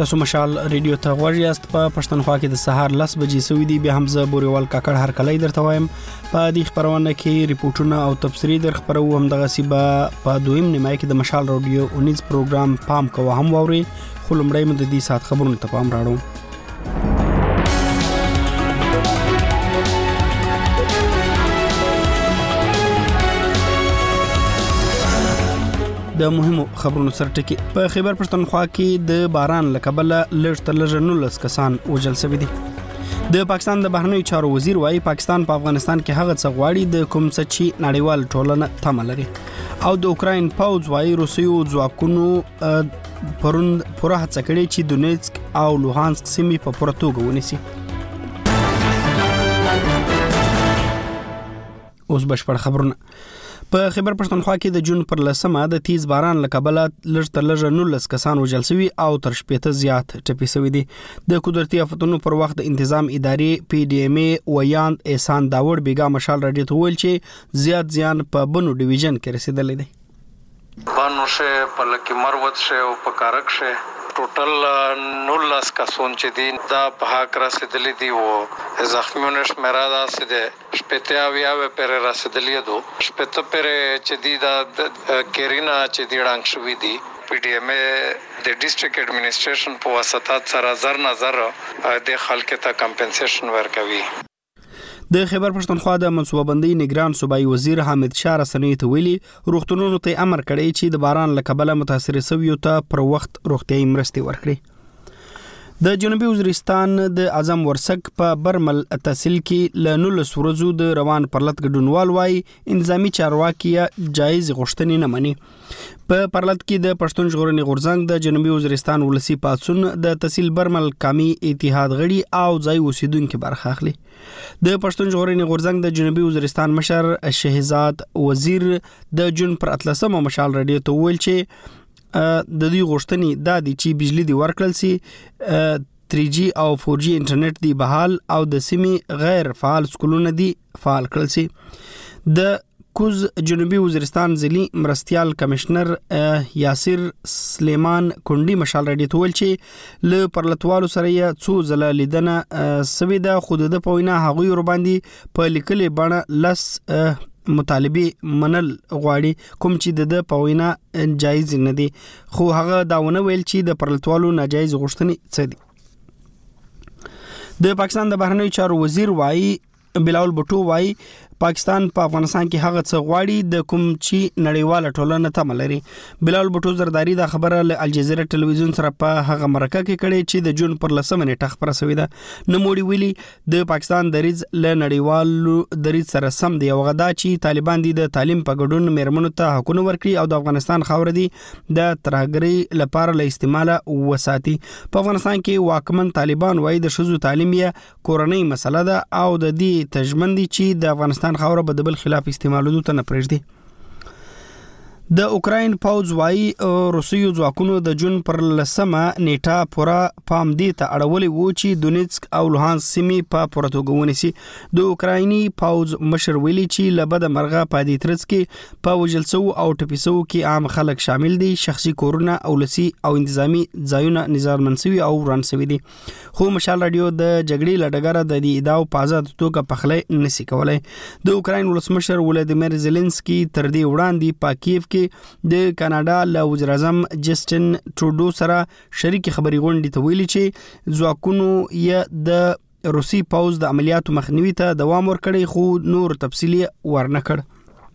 تاسو مشال ریډیو ته غوږ یاست. په پښتونخوا کې د سهار 10 بجې سوي دي. بیا حمزه بوريوال کاکړ هر کله درته وایم. په دې خبرونه کې ریپورتونه او تفسیری در خبرو هم دغه سیبه په دویم نیمه کې د مشال رادیو 19 پروګرام پام کوه هم ووري. خو لمړی مو د دې سات خبرونه ته پام راړو. د مهمو خبرونو سرټکی. په خیبر پښتونخوا کې د باران لکبله لږ تر لږه 19 کسان وژل شوي دي. د پاکستان د بهرنیو چارو وزیر وايي پاکستان په افغانستان کې هغه څه غواړي د کوم څه چې نړیوال ټولنه تمه لري. او د اوکراین پوځ وايي روسیو ځواکونو پروند پوره هڅه کړې چې دونیتسک او لوهانسک سیمې په پوره توګه ونیسي. اوس بشپړ خبرونه. په خیبر پښتونخوا کې د جون پر 10مه د تیز باران لکبله لږ تر لږه 19 کسان وژل شوي او تر 80 زیات ټپي شوي دي. د قدرتي آفتونو پر وخت د تنظیم ادارې پی ډی ام ای ویاند احسان داوړ بیګا مشال راډیو ته ویل چې زیات زیان په بنو ډیویژن کې رسیدلی دی. بانو شه پلکی مروت شه او پکارک شه ټوټل 19 کسون چې دي دا په هک رسیدلی دي او زخمیونه شمیره ده چې شپته اویا پر رسیدلی دي. شپته پر چې دي دا کیرینا چې دی ډنګ شوې دي. پی ډی ام ای د ډیسټریکټ ایڈمنسټریشن په واسطه سره زر نظر د خلکو ته کمپنسیشن ورکوي. د خیبر پښتونخوا د منصوبه بندي نگران صوبایي وزیر حامد شاه رسنۍ ته ویلي روغتونونو ته امر کړی چې د باران لکبله متاثر شویو ته پر وخت روغتيایي مرستې ورکړي. د جنوبي وزیرستان د اعظم ورسک په برمل تحصیل کې ل 19 ورځو د روان پرلط ګډونوال وايي انتظامی چارواکي جایز غوښتنې نه مني. په پرلط کې د پښتون ژغورنې غورځنګ د جنوبي وزیرستان ولسی پاتسون د تحصیل برمل قومي اتحاد غړي او ځای اوسیدونکو برخه اخلي. د پښتون ژغورنې غورځنګ د جنوبي وزیرستان مشر شهزاد وزیر د جون پر 13مه مشال راډیو ته ویل چې د دې غوښتنې د دې چې بجلی دی ورکړل سي 3G او 4G انټرنیټ دی بحال او د سیمې غیر فعال سکولونه دی فعال کړل سي. د کوز جنوبي وزیرستان ضلعي مرستيال کمشنر یاسر سلیمان کونډي مشال راډیو ته ویل چې ل پرلطوالو سره یې څو ځله لیدنه سوي ده. خود د پوینا هغوی ور باندې په لیکلې بڼه لس مطالبه منل غواړي کوم چې د پوینا جایز نه دي. خو هغه داونه ویل چې د پرلطوالو ناجایز غوښتنې څه دي. د پاکستان د بهرنیو چارو وزیر وايي بلاول بوټو وايي پاکستان په افغانستان کې هغه څه غواړي د کوم چې نړیواله ټولنه تمه لري. بلاول بوټو زرداری دا خبره له الجزیره ټلویزیون سره په هغه مرکه کې کړي چې د جون پر 10مه نیټه خبره شوې ده. نوموړي ویلي د پاکستان دریځ له نړیوالو دریځ سره سم دی او غدا چې طالبان دي د تعلیم په ګډون میرمنو ته حقونه ورکړي او د افغانستان خاور دي د ترهګرۍ لپاره له استعماله وساتي. په افغانستان کې واکمن طالبان وايي د شذو تعلیم یې کورنۍ مسله ده او د دې تجمندي چې د افغانستان خاوره به د بل خلاف استعمالولو ته نه پرېږدي. د اوکراین پوځ وايي روسیو ځواکونو د جون پر 10مه نیټه پوره پام دی ته اړولې وو چې دونیتسک او لوهانسک سیمې په پوره توګه ونیسي. د اوکرایني پوځ مشر ویلي چې لبد مرغه په دې ترڅ کې په وجلسو او ټپیسو کې عام خلک شامل دي. شخصي کورونه اولسي او انتظامی ځایونه نظام منسوي او وران شوي دي. خو مشال راډیو د جګړې لډګره د دې ادعاو په آزاد توګه پخلی نشي کولای. د اوکراین ولسمشر ولادیمیر زيلنسکي تر دې وړاندې په کیف کې د کاناډا له وزیر اعظم جسټن ټروډو سره شریک خبري غونډې ته ویلي چې ځواکونو یې د روسي پوځ د عملیاتو مخنیوي ته دوام ورکړي خو نور تفصیلی ورنه کړ.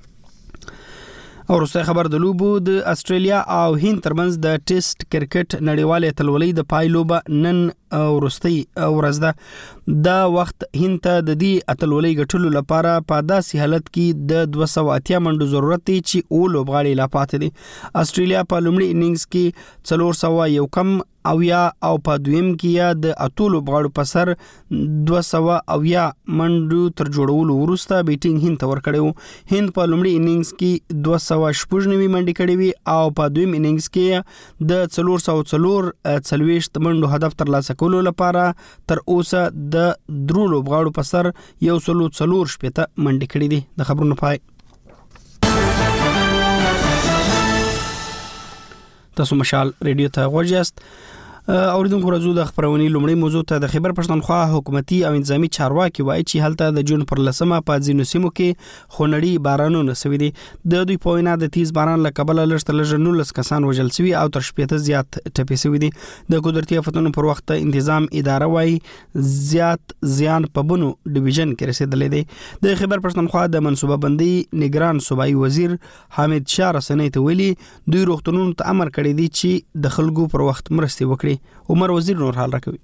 او روسي خبر د لوبو د استرالیا او هند ترمنځ د ټیسټ کرکټ نړیوالې اتلولۍ د پایلوبه نن ورستي ورځ ده. دا وخت هند ته د دې اتلولۍ ګټلو لپاره په داسې حالت کې د 280 منډو ضرورت دی چې او لوبغاړي لا پاتې دي. استرالیا په لومړي اننګز کې 401 کم او یا او په دویم کې د اتلو بغاړو په سر 200 منډو تر جوړولو وروسته بیټینګ هند ته ورکړیو. هند په لومړي اننګز کې 290 منډې کړې وي او په دویم اننګز کې د 440 منډو هدف ترلاسه کولو لپاره تر اوسه د درولو بغاړو په سر 140 منډې کړې دي. د خبرونو پای. تاسو مشال ریډیو ته غوږ یاست. اوریدونکو راځو د خبرونې لومړی موضوع ته. د خیبر پښتونخوا حکومتي او انتظامی چارواکي وایي چې هلته د جون پر 10مه په ځینو سیمو کې خونړي بارانونه شوي دي. د دوی په وینا د تیز باران له کبله لږ 19 کسان وژل شوي او تر 80 زیات ټپي شوي دي. د قدرتي آفتونو پر وخت انتظام اداره وایي زیات زیان په بنو ډیویژن کې رسیدلې دي. د خیبر پښتونخوا د منصوبه بندي نگران صوبایي وزیر حامد شاه رسنۍ ته ویلي دوی روغتونونو ته امر کړی دی چې د خلکو پر وخت مرستې وکړي. عمر وزیر نور حال راکوي.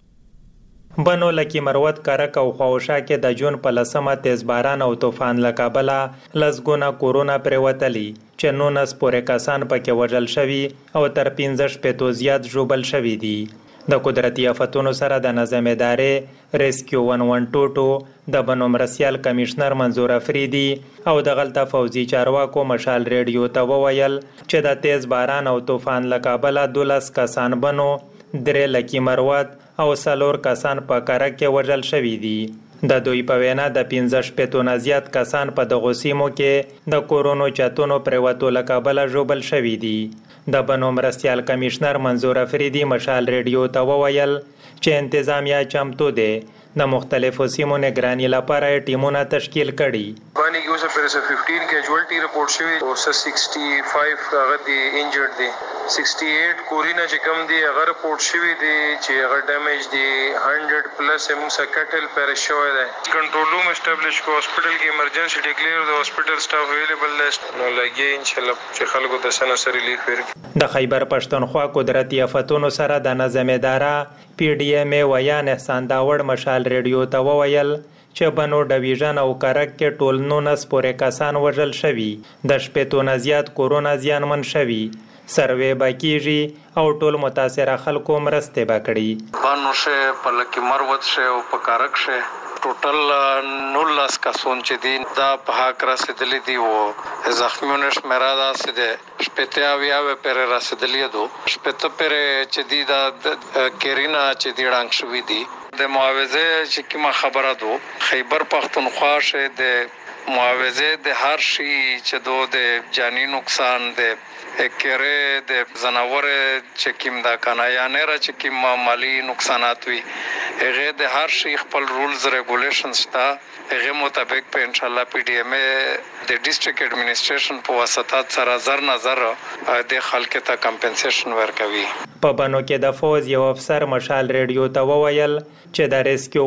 بنو لکی مروت کارک او خواوشا کې د جون په 10مه تیز باران او طوفان له کبله لسګونه کورونا پریوتلی چې 19 پورې کسان پکې وژل شوي او تر 15 زیات ژوبل شوي دي. د قدرتي آفتونو سره د نظم ادارې ریسکیو 112 د بنو مرسیال کمشنر منظور افریدي او د غلطه فوزي چارواکو مشال ریډیو ته وویل چې د تیز باران او طوفان له کبله 12 کسان بنو 3 لکی مروت او 4 کسان په کارک کې وژل شوي دي. د دوی په وینا د 15 زیات کسان په دغو سیمو کې د کورونو چتونو پریوتو له کبله ژوبل شوي دي. د بنو مرستیال کمشنر منظور افریدي مشال ریډیو ته وویل چې انتظامیه چمتو دی د مختلفو سیمو نگرانی لپاره ټیمونه تشکیل کړي. باندې کې اوسه پر 15 کیجوالټي رپورټ شوی او 65 هغه دي انجرډ دي. 68 کورینا چې کم دي هغه رپورټ شوی دي چې هغه ډیمیج دي 100 پلس موږ سکټل پر شوی دی. کنټرول روم اسټابلیش کو هاسپټل کې ایمرجنسي ډیکلیئر د هاسپټل سټاف اویلیبل لیست نو لګي ان شاء الله چې خلکو ته سنه سره ریلیف ورکړي. د خیبر پښتونخوا قدرتي آفتونو سره د نظم اداره پی ډی ایم ویان احسان داوړ مشال ریډیو ته وویل چې بنو ډیویژن او کارک کې ټول 19 پورې کسان وژل شوي، د 80 زیات کورونا زیانمن شوي. سروې باکیږي او ټول متاثره خلکو مرسته وکړي. بانو شه پلکی مروت شه او پکارک شه ټوټل 19 کسان چې دي دا په حق رسیدلی دي او زخمیونه شمیره ده چې شپته اویا پر رسیدلی دو شپته پر چې دي دا کیرینا چې دی ډنګ شوې دي. د معاوضه چې کومه خبره دو خیبر پښتونخوا شه د معاوضه د هر شي چې دو د جانی نقصان د کېره د زناور چې کیم دا کنه یا نه را چې کیم مالی نقصانات وي هغه د هر شي خپل رولز ریګولیشنز تا هغه مطابق په ان شاء الله پی ډی ایم د ډیسټریکټ اډمنستریشن په واسطه سره زر نظر د خلک ته کمپنسیشن ورکوي. په بنو کې د فوز یو افسر مشال ریډیو ته وویل چې د ریسکیو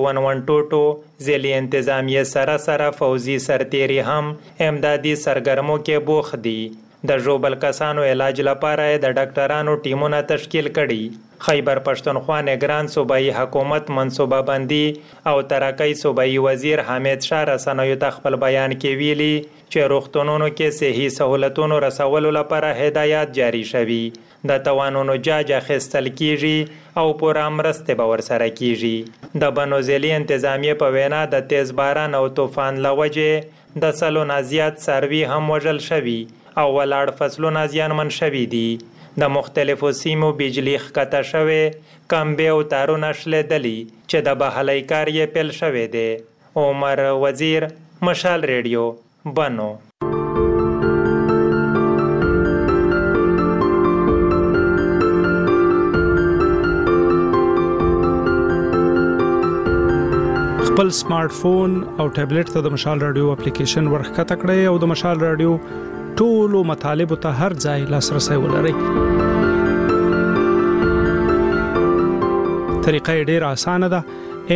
112 ځلی انتظامیه سره فوزي سرتیری هم امدادي سرګرمو کې بوخ دي. د ژوبل کسانو علاج لپاره د ډاکټرانو ټیمونه تشکیل کړي. خیبر پښتونخوا نگران صوبایي حکومت منصوبه بندي او ترقی صوبایي وزیر حامد شاه رسنیو ته خپل بیان کې ویلي چې روغتونونو کې صحي سہولتونو رسولو لپاره هدایات جاری شوي. د توانونو جاج اخیستل کیږي او پوره مرسته به ورسره کیږي. د بنوزیلی انتظامیه په وینا د تیز باران او طوفان لوجه د سلو زیات څاروي هم وژل شوي او ولاړ فصلونه زیانمن شوي دي. د مختلفو سیمو بجلی ښکته شوې، کمبې او تارونه شلېدلي چې د بحالۍ کار یې پیل شوی دی. عمر وزیر، مشال ریډیو، بنو. خپل سمارټ فون او ټابلیټ ته د مشال رادیو اپلیکیشن ورښکته کړئ او د مشال رادیو ټولو مطالبو ته هر ځای لاسرسي ولرئ. طریقه ډېره اسانه ده.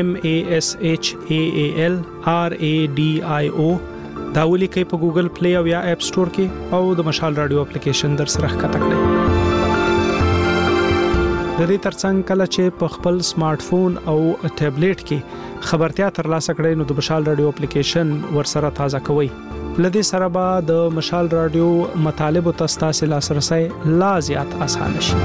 MASHAAL RADIO دا ولیکئ په ګوګل پلی او یا اپ سٹور کې او د مشال رادیو اپلیکیشن در سره ښکته کړئ. د دې ترڅنګ کله چې په خپل سمارټ فون او ټابلیټ کې خبرتیا ترلاسه کړئ نو د مشال رادیو اپلیکیشن ورسره تازه کوئ. لدې سره به د مشال رادیو مطالبو ته ستاسو لاسرسي لا زیات اسانه شي.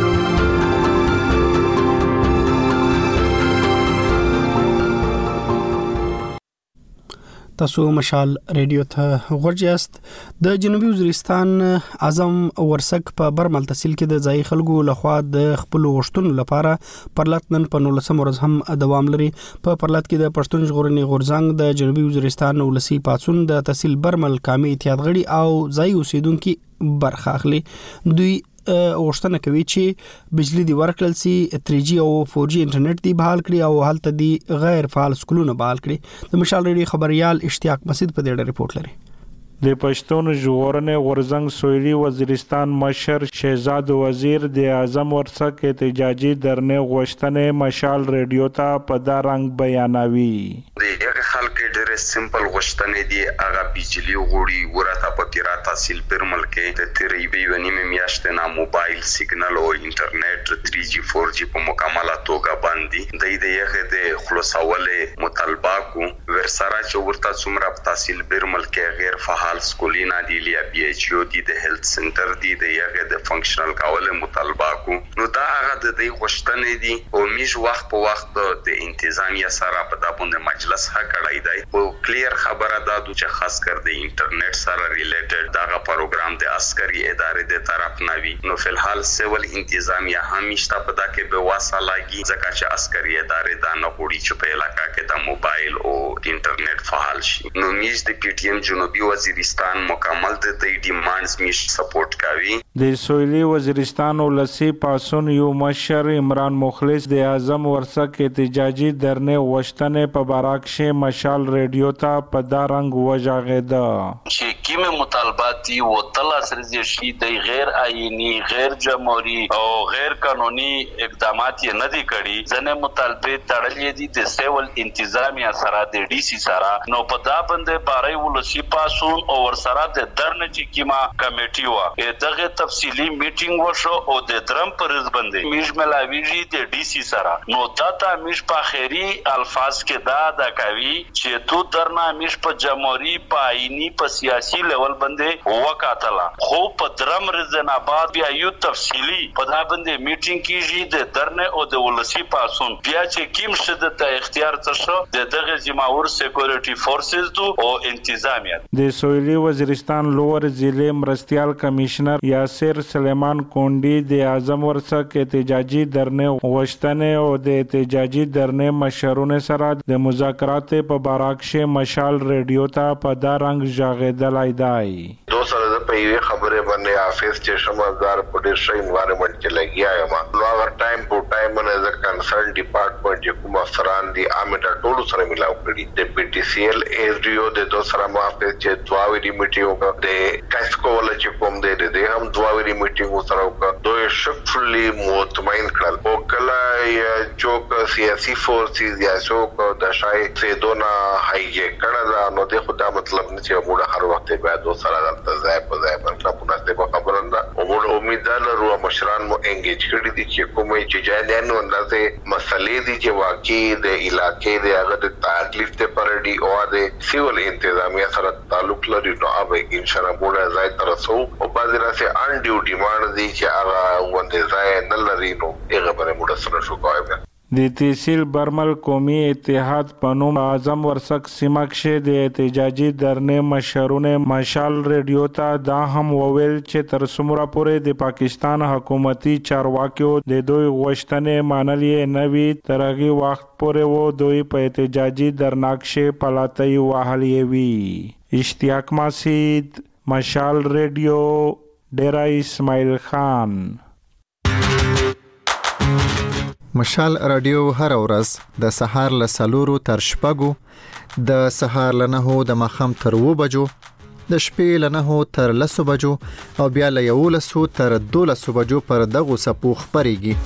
تاسو مشال ریډیو ته ورجاست. د جنوبي وزیرستان اعظم ورسک په برمل تحصیل کې د ځای خلکو لخوا د خپل غشتون لپاره پرلط نن په 19 ورځ هم دوام لري. په پرلط کې د پښتون ژغورنې غورځنګ د جنوبي وزیرستان ولسی پاتون د تحصیل برمل کامي اتحاد غړي او ځای اوسیدونکو برخه اخلي. دوی غوښتنه کوي چې بجلی دی ورکړل سي 3G او 4G انټرنیټ دی بحال کړي او هلته دی غیر فعال سکولونه بحال کړي. د مشال ریډیو خبريال اشتیاق مسجد په دې ریپورت لري. د پښتون ژغورنې غورزنګ سویلي وزیرستان مشر شهزاد وزیر د اعظم ورڅخه احتجاجي درنه غوښتنې مشال ریډیو ته په دا رنګ بیانوي. د خلک ډېر سمپل غوښتنې دي هغه بجلی غوړي ورته په پیرا تحصیل پر ملک د تریبي ونیمه میاشتې نه موبایل سیګنال او انټرنیټ 3G 4G په مکمله توګه باندې د یغه د خلاصولې مطالبه کو ورسره چې ورته څومره تحصیل پر ملک غیر فعال سکولینا دی لیا BHO دی د هیلث سنټر دی د یغه د فنکشنل کول مطالبه کو نو دا هغه د دې غوښتنې دي او میش وخت په وخت د انتظامیه سره په دابونه مجلس ها کړای دی او کلیر خبره ده چې خاص کر د انټرنیټ سره ریلیټډ دا پروګرام د عسکري ادارې د طرف نوي نو فلحال سیول انتظامیه همیشته په دا کې به واسه لاګي ځکه چې عسکري ادارې دا نه غوړي چې په علاقې کې د موبایل او انټرنیټ فعال شي. نو میش د PTM جنوبي وزیرستان مکمل د دې ډیمانډز میش سپورټ کوي. د سویلي وزیرستان ولسی پاسون یو مشر عمران مخلص د اعظم ورڅخه احتجاجي درنه غوښتنې په باراکشه مشال ریډیو ته په دا رنګ وژغېده چې کومه مطالبات دي و تل سره شي د غیر آئینی غیر جمهوریت او غیر قانوني اقدامات یې نه دي کړي ځنه مطالبه تړلې دي د سیول انتظامیه سره د DC سره نو په دا باندې باري ولسی پاسون او ورسره د درنه چې کیما کمیټي وا دغه تفصیلی میټینګ وشو او د درم پرز باندې میش ملاویږي د DC سره نو دا ته میش په خیری الفاظ کې دا کوي چې تو درنه میش په جمهوریت په آئینی په سیاسي لیول باندې وکاتله خو په درم رضناباد بیا یو تفصیلی په دا باندې میټینګ کیږي د درنه او د ولسی پاسون بیا چې کیم شته ته اختیار څه د دغه جمهور سکیورټي فورسز دو او انتظامیه. د سویلي وزیرستان لوور ضلع مرستیال کمشنر یاسر سلیمان کونډي د اعظم ورڅخه احتجاجي درنه غوښتنې او د احتجاجي درنه مشرونه سره د مذاکرات په باراکشه مشال ریډیو ته په دا رنګ ژغېدلای دی. دوسره د په یوه خبره باندې افیس چې شمالدار په ډیر شي انوایرنمنت کې لګیا یم نو هغه ټایم په ټایم باندې د کنسرن ډپارټمنټ چې کوم افسران دي امټا ټولو سره ملاو کړي د PTCL ایریو د دوسره مافه چې دواوی میټینګ د کاسکو ول چې کوم د هم دواوی میټینګ سره وکړ دوی شفلی مطمئن کړل او کله چوک سیاسي فورسز یا څوک د شای سیدونا هایجیک کړل نو د خدا مطلب نه چې موږ هر وخت به دوسره دلته ځای په ځای باندې په نسبت خبرنده او موږ امید لرو مشران مو انګیج کړي دي چې کومه چې جاندان نو اندازه مسلې دي چې واقعي د علاقې د هغه د تکلیف ته پرډي او د سیول انتظامیه سره تعلق لري نو اوبه ان شاء الله موږ ځای ترسو او بعضی راځي ان ډیو ډیماند دي چې هغه وندې ځای نه لري نو هغه باندې موږ سره شو کوو. د تحصیل برمل قومي اتحاد پنوم اعظم ورڅخه سیمکشه د احتجاجي درنه مشرونه مشال ریډیو ته دا هم وویل چې تر څومره پورې د پاکستان حکومتي چارواکیو د دوی غوښتنې منلې نه وي تر هغه وخت پورې و دوی په احتجاجي درناکشه پلاتای وهلې وي. اشتیاق مسجد مشال ریډیو ډیرا اسماعیل خان. مشال رادیو هر ورځ د سهار له 4 تر 6 د سهار له 9 د مخام تر 2 بجو د شپې له 9 تر 10 بجو او بیا له 11 تر 12 بجو پر دغه سپو خبريږي.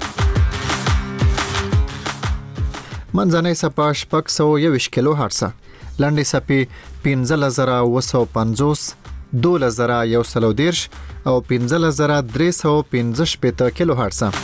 منځنۍ سپا 621 کیلو هرتز لاندې سپي 15950 2110 او 15315 کیلو هرتز.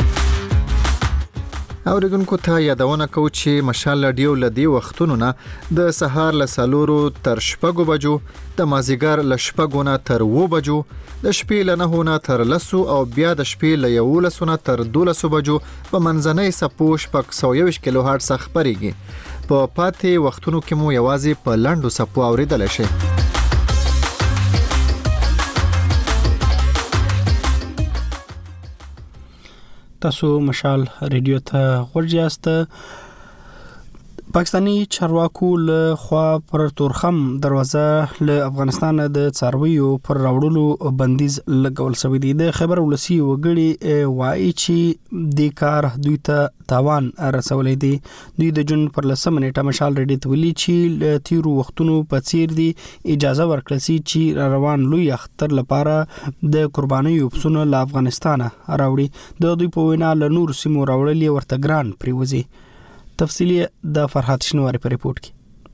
اوریدونکو ته یادونه کوم چې مشال رادیو لدی وختونو نه د سهار له 4 تر 6 بجو د مازیګر له 6 نه تر 2 بجو د شپې له 9 نه تر 10 او بیا د شپې له 11 نه تر 12 بجو په منځنۍ سپو 621 کیلو هرتز خبريږي. په پاتې وختونو کې مو یوازې په لاندو سپو اوریدل شي. تاسو مشال ریډیو ته ورجاست. پاکستانی چارواکو له خوا پر تورخم دروازه له افغانستان د څارویو پر راوړلو بندیز لګول شوی دی. د خبر ولسی وګړي وایي چې د کار دوی ته تاوان رسولې دي. دوی د جون پر لسمه نیټه مشال ریډي تولی چې تیرو وختونو په څیر دي اجازه ورکړل شي چې روان لوی اختر لپاره د قربانیو پسونه له افغانستان راوړي. د دوی په وینا له نور سیمو راوړلې ورته ګران پریوزي. تفصیلی د فرحات شنواری په ریپورت کې.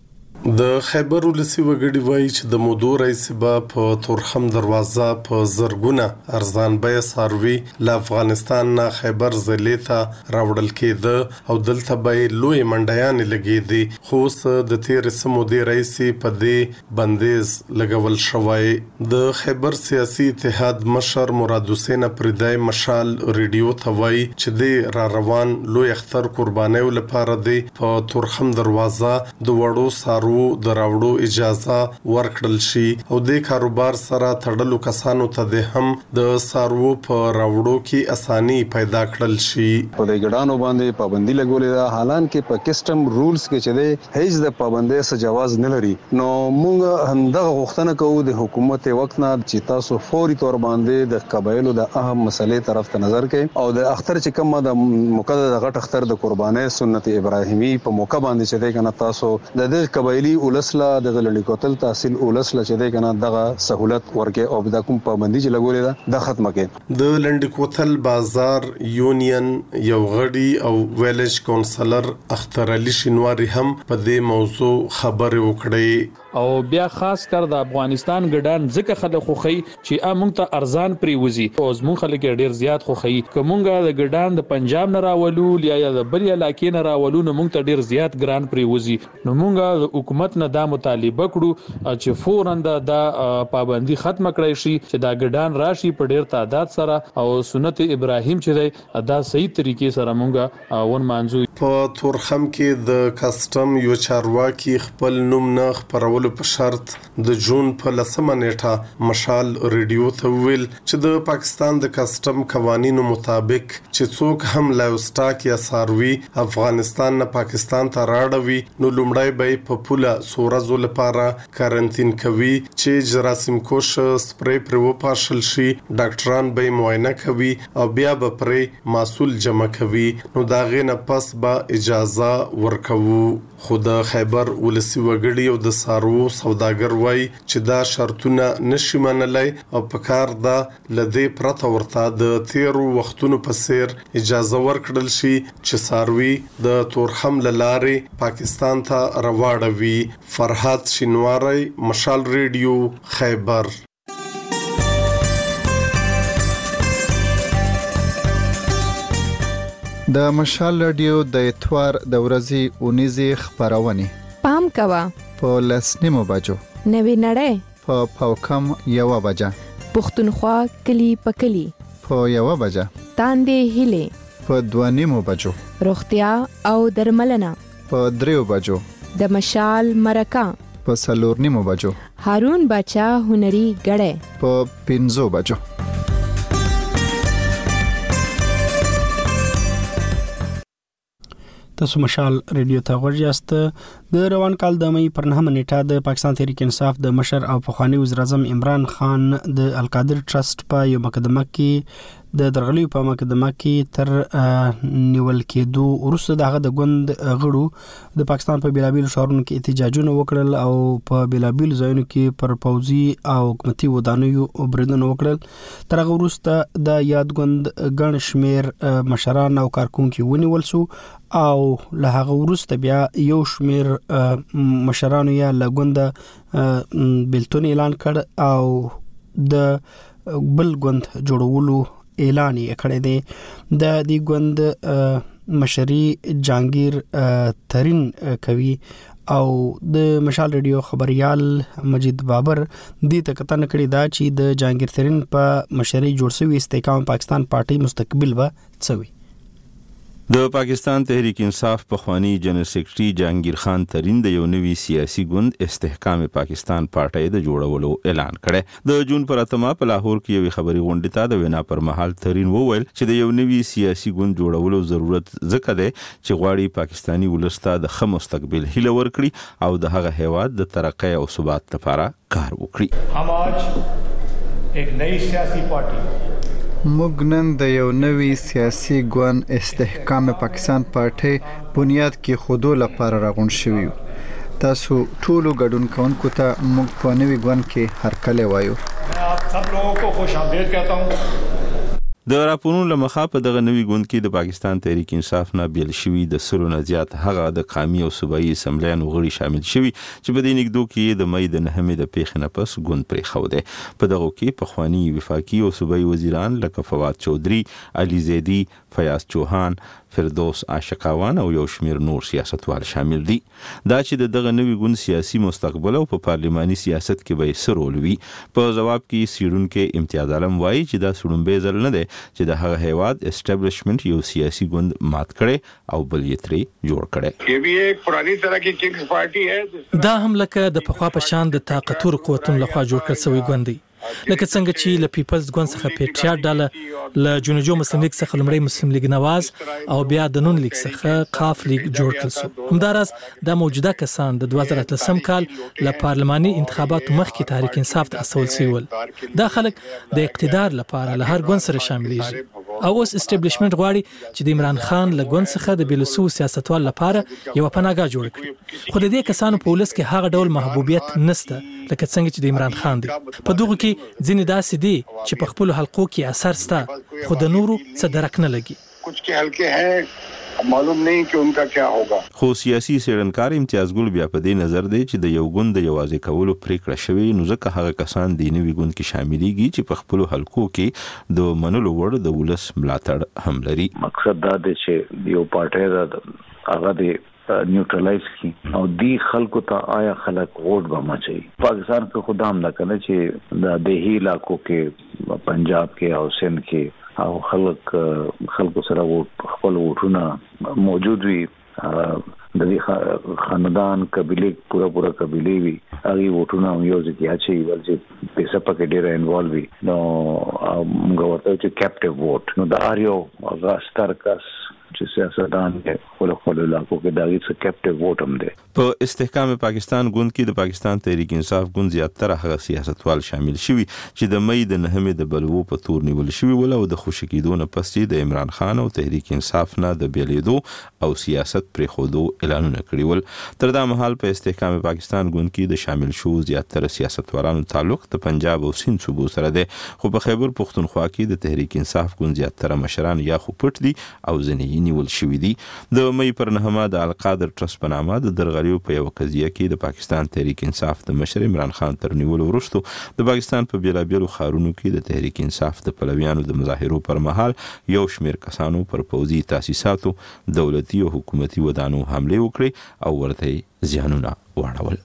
د خیبر ولسی وګړي وایي چې د مودو رئیس با په تورخم دروازه په زرګونه ارزان بیه ساروي له افغانستان نه خیبر ضلع ته راوړل کېده او دلته به لوی منډیان لګېدي. خو د تیر سمودي رئیس په دې بندیز لګول شوی. د خیبر سیاسي اتحاد مشر مراد حسین پردای مشال ریډیو ته وایي چې د را روان لوی اختر قربانیو لپاره دی په تورخم دروازه د وړو سارو د راوړو اجازه ورکړل شي او د کاروبار سره تړلو کسانو ته د هم د سارو په راوړو کې اساني پیدا کړل شي. په دې ګډانو باندې پابندي لګولې ده، حالانکه په کسٹم رولز کې چې ده هیڅ د پابندۍ څخه جواز نه لري. نو موږ همدغه غوښتنه کوو د حکومت وخت نه چې تاسو فوري تور باندې د قبایلو د اهم مسلې طرف ته نظر کړئ او د اختر چې کومه د مقدس غټ اختر د قربانۍ سنت ابراهیمی په موقع باندې چې ده کنه تاسو د دې قبایلی ولسله د غلړی کوتل تحصیل ولسله چې ده کنه دغه سہولت ورکه او د کوم پابندي چې لګولې ده د ختمه کړي. د لنډ کوتل بازار یونین یو غړي او ویلج کونسلر اختر علي شینواری هم په دې موضوع خبرې وکړې او بیا خاص کر د افغانستان ګډان ځکه خلک خوخی چې موږ ته ارزان پریوزي او زمون خلک ډیر زیات خوخی کومګه د ګډان د پنجاب نه راولو یا د بل علاقې نه راولو نو موږ ته ډیر زیات ګران پریوزي. نو موږ د حکومت نه دا مطالبه کړو چې فوراً د پابندي ختم کړی شي چې دا ګډان راشي په ډیر تعداد سره او سنت ابراهیم چې دی دا صحیح طریقې سره موږ ون مانځو. په تورخم کې د کسٹم یو چارواکي خپل نوم نه خبرول په شرط د جون په لسمه نیټه مشال ریډیو ته ویل چې د پاکستان د کسٹم قوانینو مطابق چې څوک هم لایوسټاک یا ساروي افغانستان نه پاکستان ته راړوي نو لومړی به په پوله سورزو لپاره کارانتین کوي چې جراثیم کوش سپری پر وپاشل شي، ډاکټران به معاینه کوي او بیا به پرې محصول جمع کوي. نو دا غینه پس به اجازه ورکوو. خو د خیبر ولسی وګړي او د سارو سوداګر وای چې دا شرطونه نشي منلای او په کار دا لدی پرته ورته د تیرو وختونو په سیر اجازه ورکړل شي چې ساروي د تورخم لارې پاکستان ته راوړوي. فرحات شینواری، مشال ریډیو، خیبر. د مشال رادیو د اتوار د ورځې اونیزي خبرونه پام کوا په لسنیمو بجو نوی نړۍ په پاوکم یو بجه پښتونخوا کلی پکلی په یو بجه تاندې هله په دوانیمو بجو روغتیا او درملنه په دریو بجو د مشال مرکه په سلورنیمو بجو هارون بچا هنري غړې په 5 بجو. تاسو مشال ریډیو ته ورجاست. د روان کال د مې پر 9 نیټه د پاکستان تحریک انصاف د مشر او پخوانی وزیر اعظم عمران خان د القادر ټرست په یو مقدمه کې د درغلیو په مقدمه کې تر نیول کېدو وروسته دغه د ګوند غړو د پاکستان په بیلابیل شهرونو کې احتجاجونه وکړل او په بیلابیل ځایونو کې پر پوځي او حکومتي ودانیو بریدونه وکړل. تر هغه وروسته د یاد ګوند ګڼ شمیر مشران او کارکونکو ونیول شو او له هغه وروسته بیا یو شمیر مشرانو یا لګوند بلتون اعلان کړ او د بل ګوند جوړولو اعلان یې کړی دی. د دې ګوند مشري جانگیر ترین کوي او د مشال ریډیو خبريال مجید بابر دې ته کتن کړی دا چې د جانگیر ترین په مشري جوړ شوی استحکام پاکستان پارټي مستقبل و څوي. د پاکستان تحریک انصاف پخوانی جنرال سیکریټري جهانگیر خان ترین د یو نوي سیاسي ګوند استحکام پاکستان پارټي د جوړولو اعلان کړی. د جون پر اتمه په لاهور کې یو خبري غونډه ته د وینا پر مهال ترین وویل چې د یو نوي سیاسي ګوند جوړولو ضرورت ځکه دی چې غواړي پاکستانی ولسته د ښه مستقبل هیله ورکړي او د هغه هیواد د ترقۍ او ثبات لپاره کار وکړي. हम आज एक नई सियासी पार्टी موږ نن د یو نوي سیاسي ګوند استحکام پاکستان پارټي بنیاد کې خودو لپاره راغون شوی یو. تاسو ټولو ګډون کوونکو ته موږ په نوي ګوند کې هرکلی وایو. आप सब लोगों को खुश आमदीद कहता हूँ. د راپورونو لمخه په دغه نوي ګوند کې د پاکستان تحریک انصاف نه بیل شوی د سلو نه زیات هغه د قومي او صوبایي اسمبلیانو غړي شامل شوي چې په دې نګدو کې د مې د نهمې د پیښې نه پس ګوند پرې خو دی. په دغه کې پخوانی وفاقي او صوبایي وزیران لکه فواد چودري، علي زیدی، فیاض چوهان، فردوس عاشقاوان او یو شمیر نور سیاستوال شامل دي. دا چې دغه نوي ګوند سیاسي مستقبل او په پارلماني سیاست کې به څه رول وي. په جواب کې سیډونکو امتیاز عالم وایي چې دا سړومبې ځل نه دی چې د هغه هیواد اسټابلیشمنت یو سیاسي ګوند مات کړي او بل یې ترې جوړ کړي. یہ بھی ایک پرانی طرح کی کنگز پارٹی ہے. دا هم لکه د پخوا په شان د طاقتور قوتونو لخوا جوړ کړل شوی ګوند دی، لکه څنګه چې له پیپلز ګوند څخه پیټریا ډاله، له جنوجو مسلم لیگ څخه لمړی مسلم لیگ نواز او بیا د نون لیگ څخه قاف لیگ جوړ کړل شو. همداراز د موجوده کسان د 2013 کال له پارلماني انتخاباتو مخکې تحریک انصاف ته استول شوي ول. دا خلک د اقتدار لپاره له هر ګوند سره شاملېږي او اوس اسټابلیشمنت غواړي چې د عمران خان له ګوند څخه د بیلسو سیاستوال لپاره یو پناهګاه جوړ کړي. خو د دې کسانو په ولس کې هغه ډول محبوبیت نشته لکه څنګه چې د عمران خان دی. په دغه کې ځینې داسې دي چې په خپل حلقو کې اثر سته خو د نورو څه درک نه لګي. कुछ के हल्के हैं معلوم نه कि उनका क्या होगा. خو سیاسي څېړنکار امتیاز ګل بیا په دې نظر دی چې د یو ګوند د یوازې کولو پریکړه شوی، نو ځکه هغه کسان د نوي ګوند کې شاملېږي چې په خپل حلقو کې د منلو وړ د ولس ملاتړ هم لري. مقصد دا دی چې یو پارټي دا هغه دی نیوټرلایز کی او دی خلکو ته آیا خلک ووټ به مچي. پاکستان کې خدا هم نه کنه چې د دهی علاقو کې پنجاب کې او سند کې او خلکو سره خپل ووټونه موجود وي، د دې خاندان قبيله پورا قبيله وي، هغه ووټونه یو ځکه چې ولې پیسې پکې ډېر انوالو وي. نو موږ ورته چې کیپټیو ووټ نو د اریو هغه سترکس چې سیاستدان خپل علاقو کې داغي څخه کیپټیو ووټ هم دي. په استحکام پاکستان ګوند کې د پاکستان تحریک انصاف ګوند زیاتره هغه سیاستوال شامل شوي چې د مې د نهمې د بلوو په تور نیول شوي ول او د خوشی کېدو نه پس چې د عمران خان او تحریک انصاف نه د بیلیدو او سیاست پرې خودو اعلانونه کړی ول. تر دا مهال په استحکام پاکستان ګوند کې د شامل شو زیاتره سیاستوالانو تعلق د پنجاب او سند صوبو سره دی، خو په خیبر پختونخوا کې د تحریک انصاف ګوند زیاتره مشران یا خو پټ دي او ځینې نیول شوی دي. د مې پر نهمه د القادر ټرست په نامه د درغلیو په یو قضیه کې د پاکستان تحریک انصاف د مشر عمران خان تر نیولو وروسته د پاکستان په بیلابیلو ښارونو کې د تحریک انصاف د پلویانو د مظاهرو پر مهال یو شمیر کسانو پر پوځي تاسیساتو، دولتي او حکومتي ودانو حمله وکړي او ورته زیانونه واړول.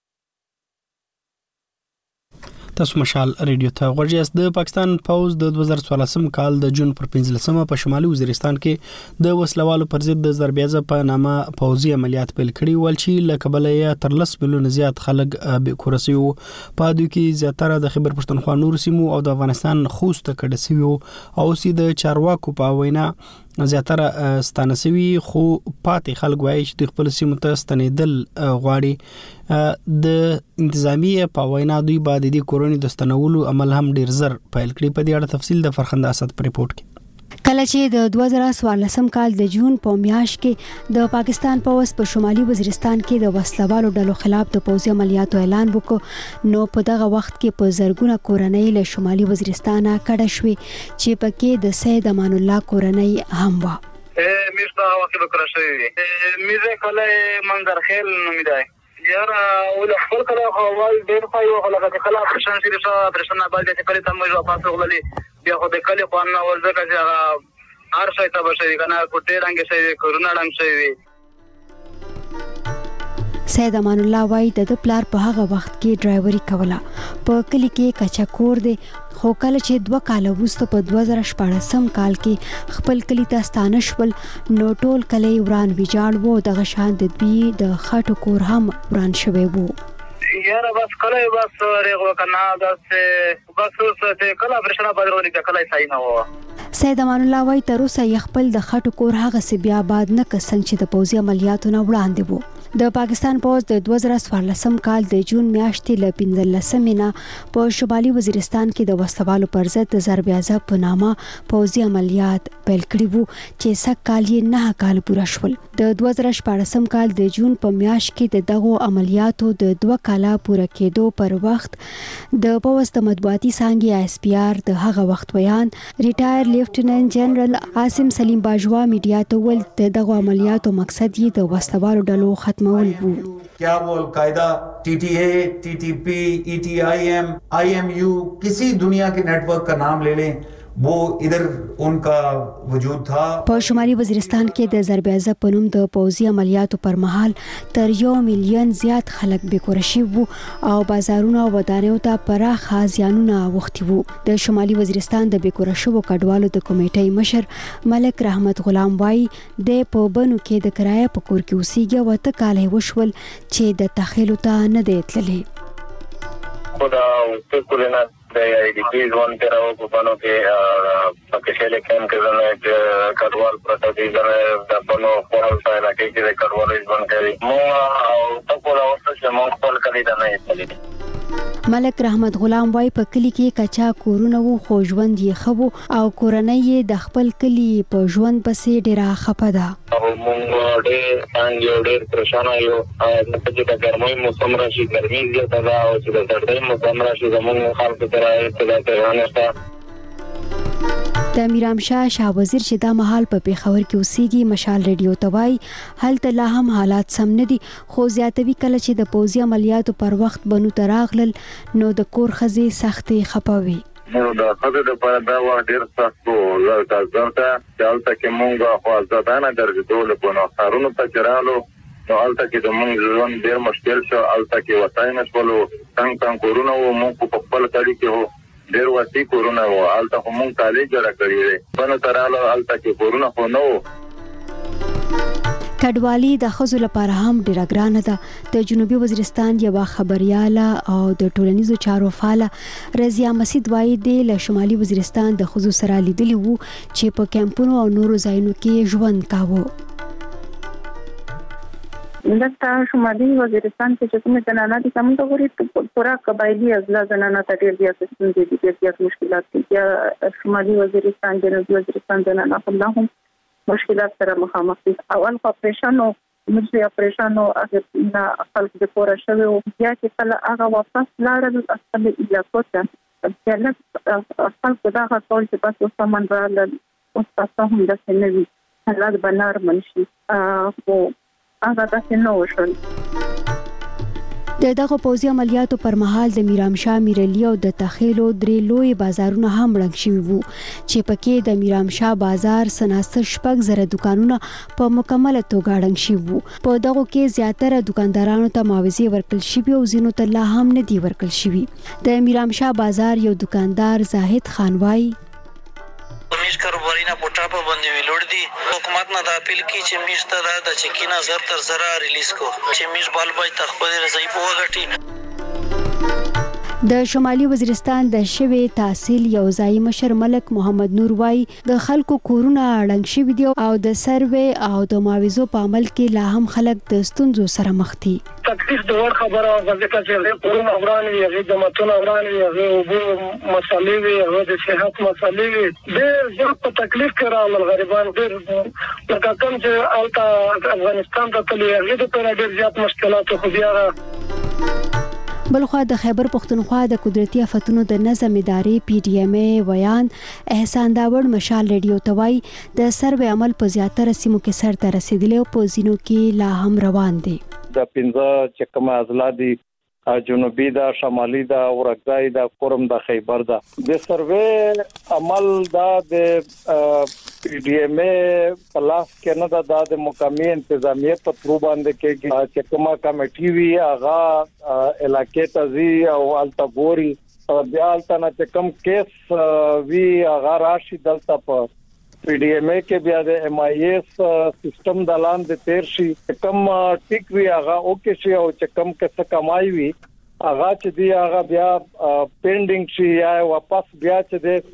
تاسو مشال ریډیو ته غوږی د پاکستان پوز د 2014 کال د جون پر 15مه په شمالي وزیرستان کې د وسلوالو پر ضد د ضربېزه په نامه پوځي عملیات پیل کړي ول چې له کبله یې تر 10 ملیون زیات خلک به کورسي وو. په دوی کې زیاتره د خیبر پښتونخوا نور سیمو او د افغانستان خوست کډه سوي او سي د چارواکو په وینا زیاتره ستانسوي، خو پاتې خلک وایي چې د خپل سیمو ته ستنېدل غواړي. د انتظامیه په وینا دوی بعد د کورونی د ستنولو عمل هم ډیر زر پیل کړي. په دې اړه تفصیل د فرخنده اسد په ریپورت کې. کله چې د 2014 کال د جون په میاشت کې د پاکستان پوز په شمالي وزیرستان کې د وسلوالو ډلو خلاف د پوځي عملیاتو اعلان وکړ، نو په دغه وخت کې په زرګونه کورنۍ له شمالي وزیرستان کډه شوې چې پکې د سید امان الله کورنۍ هم و. میرسا وخت وکړه شوی میزه کله منظر خیل نومیدای یاره ول خپل کله هوای ډېر پایو هغه کله پرشان سره پرشان باندې چې کله تم یو پاسه غللی بیا خو د کله په نو ورځکه چې هغه هر شي ته بشي کنه کوټه رنگ شي کورونا رنگ شي. سید امان الله وای د پلار په هغه وخت کې ډرایوري کوله په کلی کې کچکور دی خو کله چې 2 کال وروسته په 2014 کال کې خپل کلی ته ستانه شول نو ټول کلی وران ویجاړ وو دغه شان د دوی د خټو کور هم وران شوی وو یاره بس کله بس رغو کنه بس کله پرشنا بدرونی کله صحیح نه و سید امان الله وای تر اوسه خپل د خټو کور هغه سی بیا باد نه کسنګ چې د پوځي عملیاتو نه وړاندې وو د پاکستان پوز د 2014 کال د جون میاشتې ل 15 مینا په شمالي وزیرستان کې د وسوالو پر ضد د ضرب عذاب په نامه پوځي عملیات پیل کړي وو چې سک کال یې 9 کال پوره شول د 2014 کال د جون په میاشت کې د دغو عملیاتو د 2 کاله پوره کېدو پر وخت د پوز د مطبوعاتي څانګې اس پی آر د هغه وخت بیان ریټایر لیفټیننټ جنرال عاصم سلیم باجوا میډیا ته ول د دغو عملیاتو مقصد یې د وسوالو ډلو ختمول وو क्या वो al Qaeda TTA, TTP, ETIM, IMU किसी दुनिया के नेटवर्क का नाम ले लें वो इधर उनका वजूद था په شمالي وزیرستان کې د ضرب عذاب په نوم د پوځي عملیاتو پر مهال تر 1 میلیون زیات خلک بیکور شوي وو او بازارونه او ودانیو ته پراخ زیانونه اوښتي وو د شمالي وزیرستان د بیکور شوو کډوالو د کمیټې مشر ملک رحمت غلام وای د په بنو کې د کرایه په کور کې اوسېږي او ته کال وشول چې د تخیلو ته نه دی تللی خدا او کولنا د ای ډی پی ځوان تراو په بانو کې پکې کېم کې د کډوال پروتوکول د بانو خپل ځای راکې چې کډوال ځوان کوي مو او تاسو راوځئ چې مو خپل کلی دا نه ایستلی ملک رحمت غلام وای په کلی کې کچا کورونه وو خو ژوند یې خو او کورنۍ د خپل کلی په ژوند پسې ډیره خپه ده او مونږ ډېر څنګه ډېر پریشان یو چې د ګرمۍ موسم راشي ګرمي زیاته ده او چې د سردۍ موسم راشي زموږ خلکو ته راځي ته د میرام شاه وزیر چې دا مهال په پیښور کې اوسېږي مشال ریډیو توای هلته لا هم حالات سم نه دي خو زیاتوي کله چې د پوځي عملیاتو پر وخت بنو تراغلل نو د کور خزي سختي خپوي نو دا خزه د په دا و ډیر سخت وو دا ځکه چې البته کې مونږه خو ځدانه درځول په نو خارونو ته چرالو نو البته کې د مونږ ژوند ډیر مشکل شو البته کې وتاینه شولو څنګه کورونه و مونږ په خپل کړي کې هو ډیر واسي کورونه و البته هم کالج جوړ کړی دی بنو ترالو البته کې کورونه خو نو کډوالي د خزو لپاره هم ډیره ګرانه ده د جنوبي وزیرستان یو خبرياله او د ټولنیزو چارو فعال رضیا مسید وای دی له شمالي وزیرستان د خزو سره لیدلی وو چې په کمپونو او نورو ځایونو کې ژوند کاوه دلته شمالي وزیرستان کې چې کومه زنانه دي کوم د غوړي پورا قبایلی ازلا زنانه ته ډیر زیات ستونزې دي ډیر زیات مشکلات دي یا شمالي وزیرستان جنوبي وزیرستان زنانه هم مشکلات سره مخامخ دي اول اپریشن او مجلس اپریشن او هغه خلک د پورا شوی او بیا چې کله هغه واپس لاړل اصلي علاقو ته چې خلک دا ټول چې تاسو سامان راغلل او تاسو هم د سنوي حالات بنار منشي او هغه تاسو نو شول د دغه پوځي عملیاتو پر مهال د میرام شاه میرلی او د تخیلو درې لوی بازارونه هم رنګ شوي وو چې پکې د میرام شاه بازار سناستر شپږ زره دکانونه په مکمله توګه رنګ شوي وو په دغه کې زیاتره دکاندارانو ته معاوضې ورکړل شوي او ځینو ته لا هم نه دي ورکړل شوي د میرام شاه بازار یو دکاندار زاهد خان وای میش کاروبارینا پټا په باندې ویلوړ دي حکومت نه د اپیل کی چې میش ته د چکینا زر تر زرا ریلیز کو چې میش بال بای تخپل رضای په وګټي د شمالي وزیرستان د شوی تحصیل یو ځای مشر ملک محمد نور وای د خلکو کورونه اړنګ شوي دي او د سروې او د معاوضو په عمل کې لا هم خلک د ستونزو سره مخ دي تکلیف د ور خبره غوښته چې کورونه وران وي هغه د متون وران وي هغه وبو مسالې وي هغه د صحت مسالې وي ډېر زیات تکلیف کړه غریبان ډېر لکه کوم چې الته افغانستان ته تللی هغه د پر ډېر زیات مشکلات خو بیا بلخوا د خیبر پختونخوا د قدرتي آفتونو د نظم ادارې پی ډی ایم ای ویان احسان داوړ مشال ریډیو توای د سروې عمل په زیاتره سیمو کې سر ته رسیدلی او په ځینو کې لا هم روان دي د 15 چې کوم اضلاع دي جنوبي دا شمالي دا ورګځای دا کورم د خیبر دا د سروې عمل دا د پی ډي ایم ای پلاس کې نه د مقامی انتظامیه په ترو باندې کې چې کومه کمیټي وی هغه علاقې ته زی او التګوري او بیا التنه چې کوم کیس وی هغه راشي دلته په پی ډي ایم ای کې بیا د ایم آی ایس سیستم د لاندې تیر شي کوم ټیک وی هغه اوکې شي او چې کوم څه کمای وی هغه چې دی هغه بیا پینډینګ شي یا واپس بیا چې دی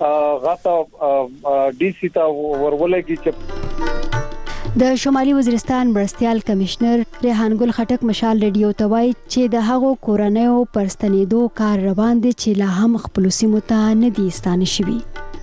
غاټه ډي سي ته ورولګي چې د شمالي وزیرستان مرستيال کمشنر ریحان ګل خټک مشال ریډیو ته وایي چې د هغو کورنیو پرستنیدو کار روان دي چې لا هم خپل سیمو ته نه دي ستانه شوي.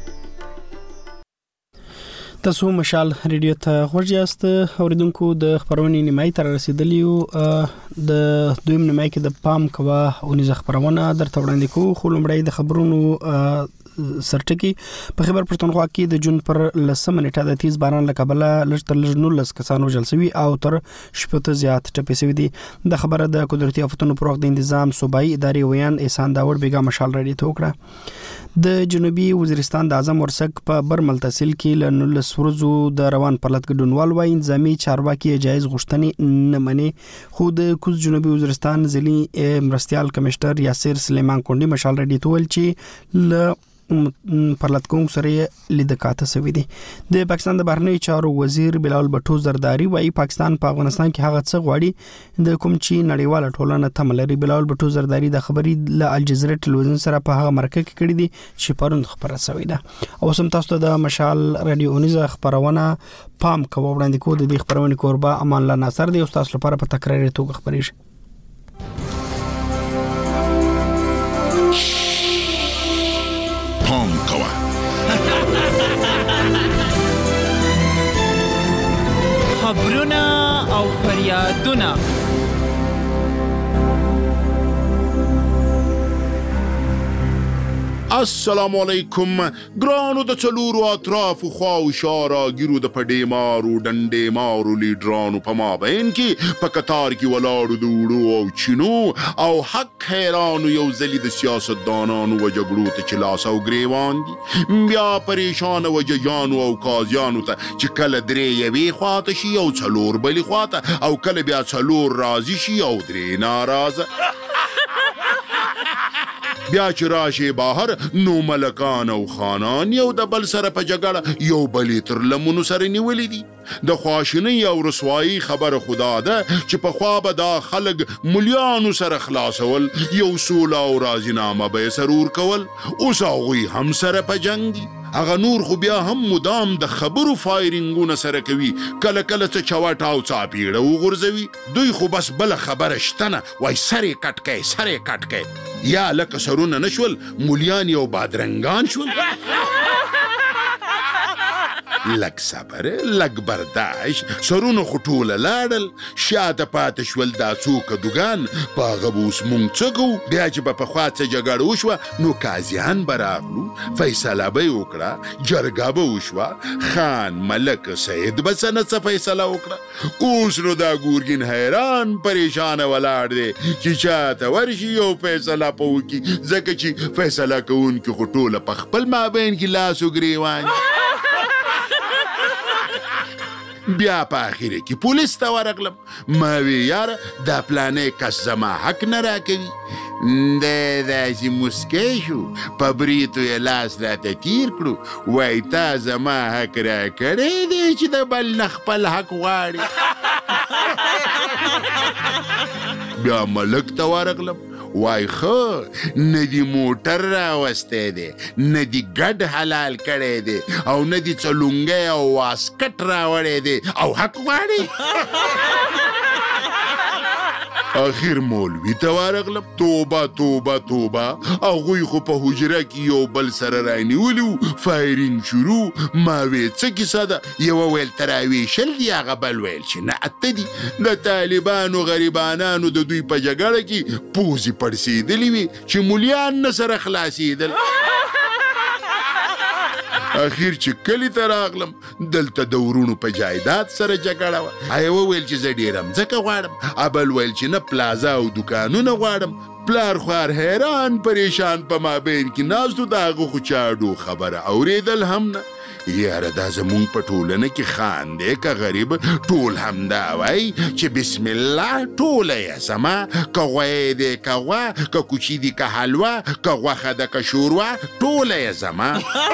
تاسو مشال ریډیو ته ورجاست اوریدونکو د خبرونې نیمای تر رسیدلیو د دویم نیمای کې د پام کوا او نيزه خبرونه درته وړاندې کوو خو لمړی د خبرونو سرټکی په خبر پښتونخوا کې د جون پر 10 منټه د تیز باران لکبله لږ 19 کسانو جلسوي او تر شپته زیات ټپي شوی دي. د خبره د قدرتي آفتونو پر وخت د تنظیم صوبایي ادارې ویان احسان داور بیگا مشال ریډیو ته وکړه. د جنوبي وزیرستان د اعظم ورسک په برمل تحصیل کې ل 19 ورځو د روان پرلط ګډونوال وای نظامی چارواکي جایز غوښتنې نه مني خو د کوز جنوبي وزیرستان ځلي مرستيال کمشنر یاسر سلیمان کونډي مشال ریډیو ته ول چې ل پرلط کوم سره لیدکاته سوي دي. د پاکستان د بهرنی چارو وزیر بلال بټو زرداری وايي پاکستان په افغانستان کې هغه څه غواړي د کوم چی نړیواله ټولنه تملري. بلال بټو زرداری د خبري ل الجزیره ټلویزیون سره په هغه مرکه کې کړی دي چې پرون خبره شوې ده. او سم تاسو د مشال رادیو اونیزه خبرونه پام کوو وړاندې کو د دې خبرونه کوربه امان الله ناصر دی او تاسو لپاره په تکراري توګه خبرېږي. پام کوه خبرونه او فریادونه السلام علیکم ګرانو د څلورو اطراف خو او اشاره ګیرو د پډې مارو ډنډې مارو لیډرانو په مابین کې په قطار کې ولاړو د وړو او چینو او حق حیرانو یو ځلې د سیاستدانانو و جګړو ته چې لاس او ګریوان دي بیا پریشانه و ججانو او قاضیانو ته چې کله درې یوې خواته شي او څلور بلې خواته او کله بیا څلور راضي شي او درې ناراضه بیا چې راشي بهر نو ملکان او خانان یو د بل سره په جګړه یو بلې تر لمنو سره نیولې دي. د خواشنۍ او رسوایي خبره خدا ده چې په خوا به دا خلک مليانو سره خلاصول یو سوله او راضینامه به سرور کول اوس هغوی هم سره په جنگ دي. هغه نور خو بیا هم مدام د خبرو فایرینګونه سره کوي کله کله څه چوټ او څاپیړه وغورځوي دوی خو بس بل خبره شتنه وای سره کټ کای یا لکه سرونه نشول مولیان او بادرنګان شول لک صبر لک برداشت سرونه خطول لاړل شاته پاتې شول دا څوک دوګان په هغه به اوس مونږ څه کوو بیا چې به پخوا څه جګړه وشوه نو قاضیان به راغلو فیصله به یې وکړه جرګه به وشوه خان ملک سید به څه نه څه فیصله وکړه اوس نو دا ګورګین حیران پریشانه ولاړ دی چې چاته ورشي یو فیصله په وکړي ځکه چې فیصله کوونکي خو ټوله په خپل مابین کې لاس و ګریوان بیا په اخیره کې پولیس ته ورغلم ما وی یاره دا پلانې کس زما حق نه راکوي دی داسې مسکی شو په بریتو یې لاس راته تیر کړو وای تا زما حق راکړی دی چې د بل نه خپل حق غواړي بیا ملک ته ورغلم وای خو نه دی موټر راوستی دی نه دی ګډ حلال کړی دی او نه دی څلونګی او واسکټ راوړی دی او حق غواړي اخیر مولوی ته ورغلم توبه هغوی خو په حجره کې یو بل سره رانیولي وو فایرینګ شروع ما وی څه کیسه ده یوه ویل تراویشل دي هغه بل ویل چې نه اته دي د طالبانو غریبانانو د دوی په جګړه کې پوزې پړسېدلې وي چې مولیان نه سره خلاصېدل اخیر چې کلی ته راغلم دلته د ورونو په جایداد سره جګړه وه یوه ویل چې زه ډېر ځمکه غواړم بل ویل چې نه پلازا او دوکانونه غواړم پلار خوار حیران پریشان په مابین کې ناستو د هغه خو چاډو خبره اورېدل هم نه یاره دا زمونږ په ټولنه کې خان دی که غریب ټول همدا وای چې بسم الله ټوله یې زما که غوی دی که غوا که کوچي دي که حلوه که غوښه ده که شوروا ټوله یې زما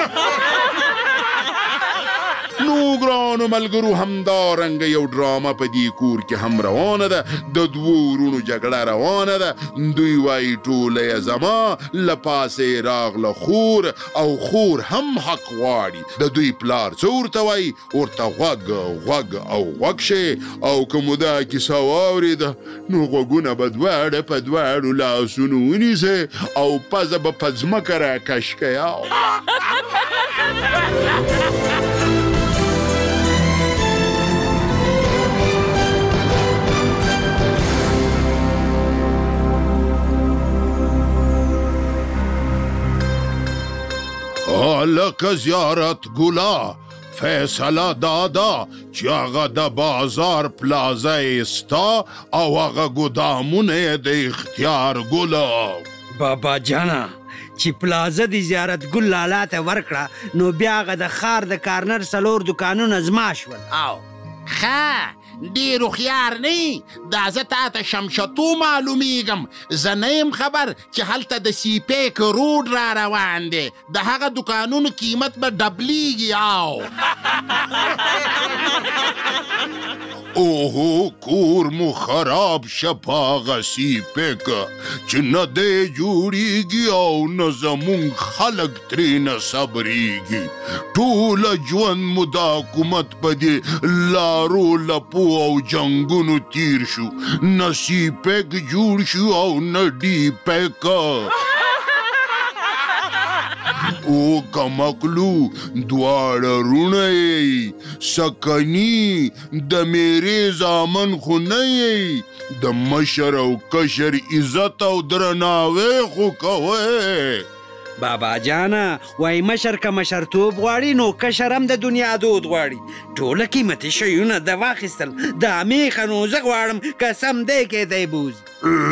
نو ګرانو ملګرو همدارنګه یو ډرامه په دې کور کې هم روانه ده د دوو ورونو جګړه روانه ده دوی وایي ټوله یې زما له پاسې راغله خور او خور هم حق غواړي د دوی پلار څه ورته وایي ورته غوږ او غوږ شي او که مو دا کیسه واورېده نو غوږونه به دواړه په دواړو لاسونو ونیسئ او پزه به په ځمکه راکش کئ لکه زیارت ګلا فیصله دادا چې هغه د بازار پلازه ستا او هغه ګدامونه د اختیار ګلا بابا جانا چې پلازه د زیارت ګل لالا ته ورکړه نو بیا هغه د ښار د کارنر 4 دوکانونه زما شول او ښه ډېر هوښیار نه دا زه تا ته شمشتو معلومیږم زه نه یم خبر چې هلته د سیپیک روډ را روان دی د هغه دوکانونو قیمت به ډبلیږي اوهو کور مو خراب شه په هغه سیپیک چې نه دی جوړیږي او نه زمونږ خلک ترېنه صبریږي ټوله ژوند مو د حکومت په دې لارو لپو او جنګونو تیر شو نه سیپیک جوړ شو او نه ډي پیک او کمکلو دواړه رونه یې سکني د میرې زامن خو نه یې د مشر او کشر عزت او درناوی خو کوئ بابا جانا وای مشر که مشرتوب غواړي نو کشر هم د دنیا دود غواړي ټوله قیمتي شیونه د واخیستل دا میخه نو زه غواړم قسم دی کې دی بوز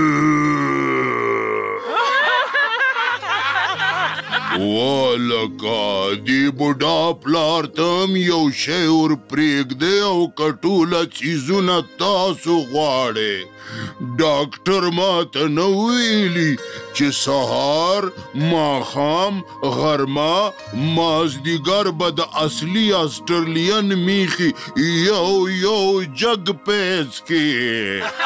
والکه دی بوډا پلار ته هم یو شی ور پرېږدی او که ټوله څیزونه تاسو غواړئ ډاکټر ماته نه ویلي چې سهار ماښام غرمه مازدیګر به د اصلي اسټرلین میخي یو جګ پیس کې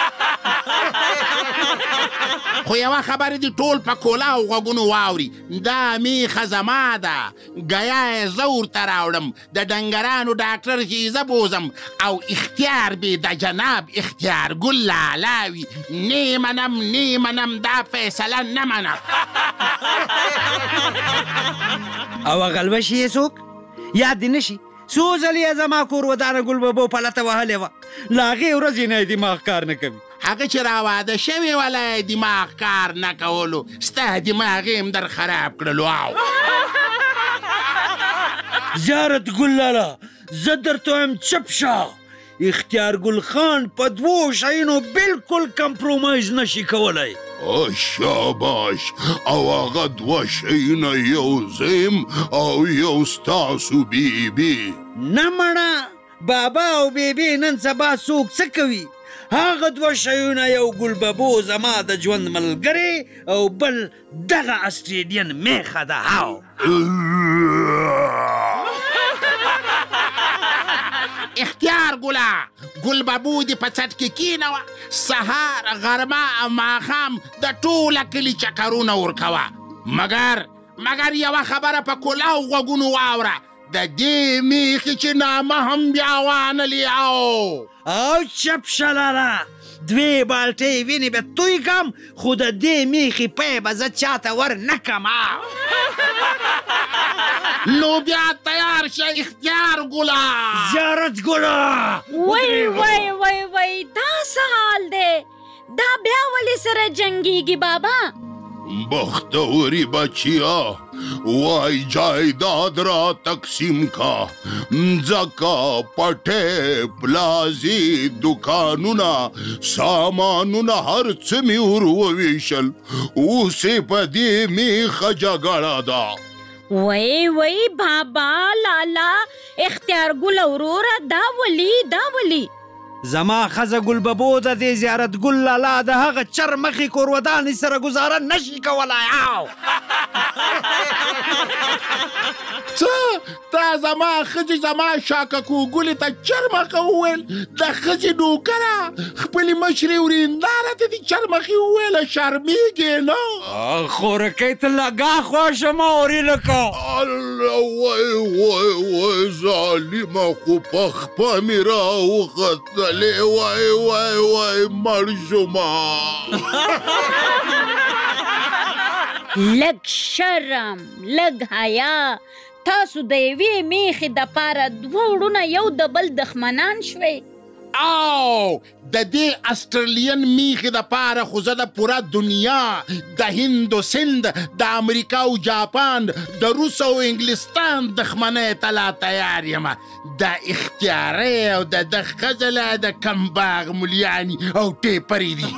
خو یوه خبره دي ټول په کولا او غوږونو واوري دا میخه زما ده ګیا یې زه ورته راوړم د ډنګرانو ډاکټر چې زه بوزم او اختیار بې د جناب اختیار ګل لالا وي نه منم دا فیصله نه منم او غلوشي یې څوک یاد دې نشي څو ځلې یې زما کور ودانه ګل ببو پلته وهلې وه له هغې ورځې نه یې دماغ کار نه کوي هغه چې راواده شوې ولی دماغ کار نه کولو ستا دماغ یې هم در خراب کړلو زیارت ګل لالا زه درته وایم چپ شه اختیار ګل خان په 2 شیانو بالکل کمپرومایز نشي کولی شاباش او هغه 2 شیونه یو زم او یو ستاسو بیبي نه مړه بابا او بیبي نن سبا څوک څه کوي هغه 2 شیونه یو ګل ببو زما د ژوند ملګری او بل دغه اسټریډین میخه ده اختیار ګله ګل ببو دې په څټ کې کینوه سهار غرمه ماښام د ټوله کلي چکرونه ورکوه مګر یوه خبره په کلاو غوږونو واوره د دې میخې چې نامه هم بیا وانلي او چپ شلاله 2 بالټۍ وینې به توی کم خو د دې میخې پی به زه چاته ور نه کم نو بیا تیار شه اختیار ګله زیارت ګله وای دا څه حال دی دا بیا ولې سره جنګیږي بابا بختوری بچیا وای جایداد را تقسیم کا مځکه پټې پلازې دوکانونه سامانونه هر څه مې ور وویشل اوس یې په دې میخه جګړه ده وای بابا لالا اختیار ګل وروره دا ولی زما خزه ګل ببو د دې زیارت ګل لالا د هغه چرمخي کورودانې سره گزاره نشي کولای. څه تا زما ښځې زما شاککو ګلې ته چرمخه وویل؟ د ښځې نوکره خپلې مشرې ورېنداره ته دې چرمخي وویله؟ شرمېږې نه؟ خورکۍ ته لګا خوښه مه اوري لکه الله وای ظالمه خو په خپه مې راوختلې. وای مړ شوما. لږ شرم لږ حیا، تاسو د یوې میخې دپاره دوه وړونه یو د بل دښمنان شوئ. او د دې استرالین میخې دپاره خو زه د پوره دنیا د هند و سند د امریکا او جاپان د روس او انګلستان دښمنۍ ته لا تیار یم. د اختیارۍ او د ده ښځله د کمباغ ملیاني او ټیپرې دي.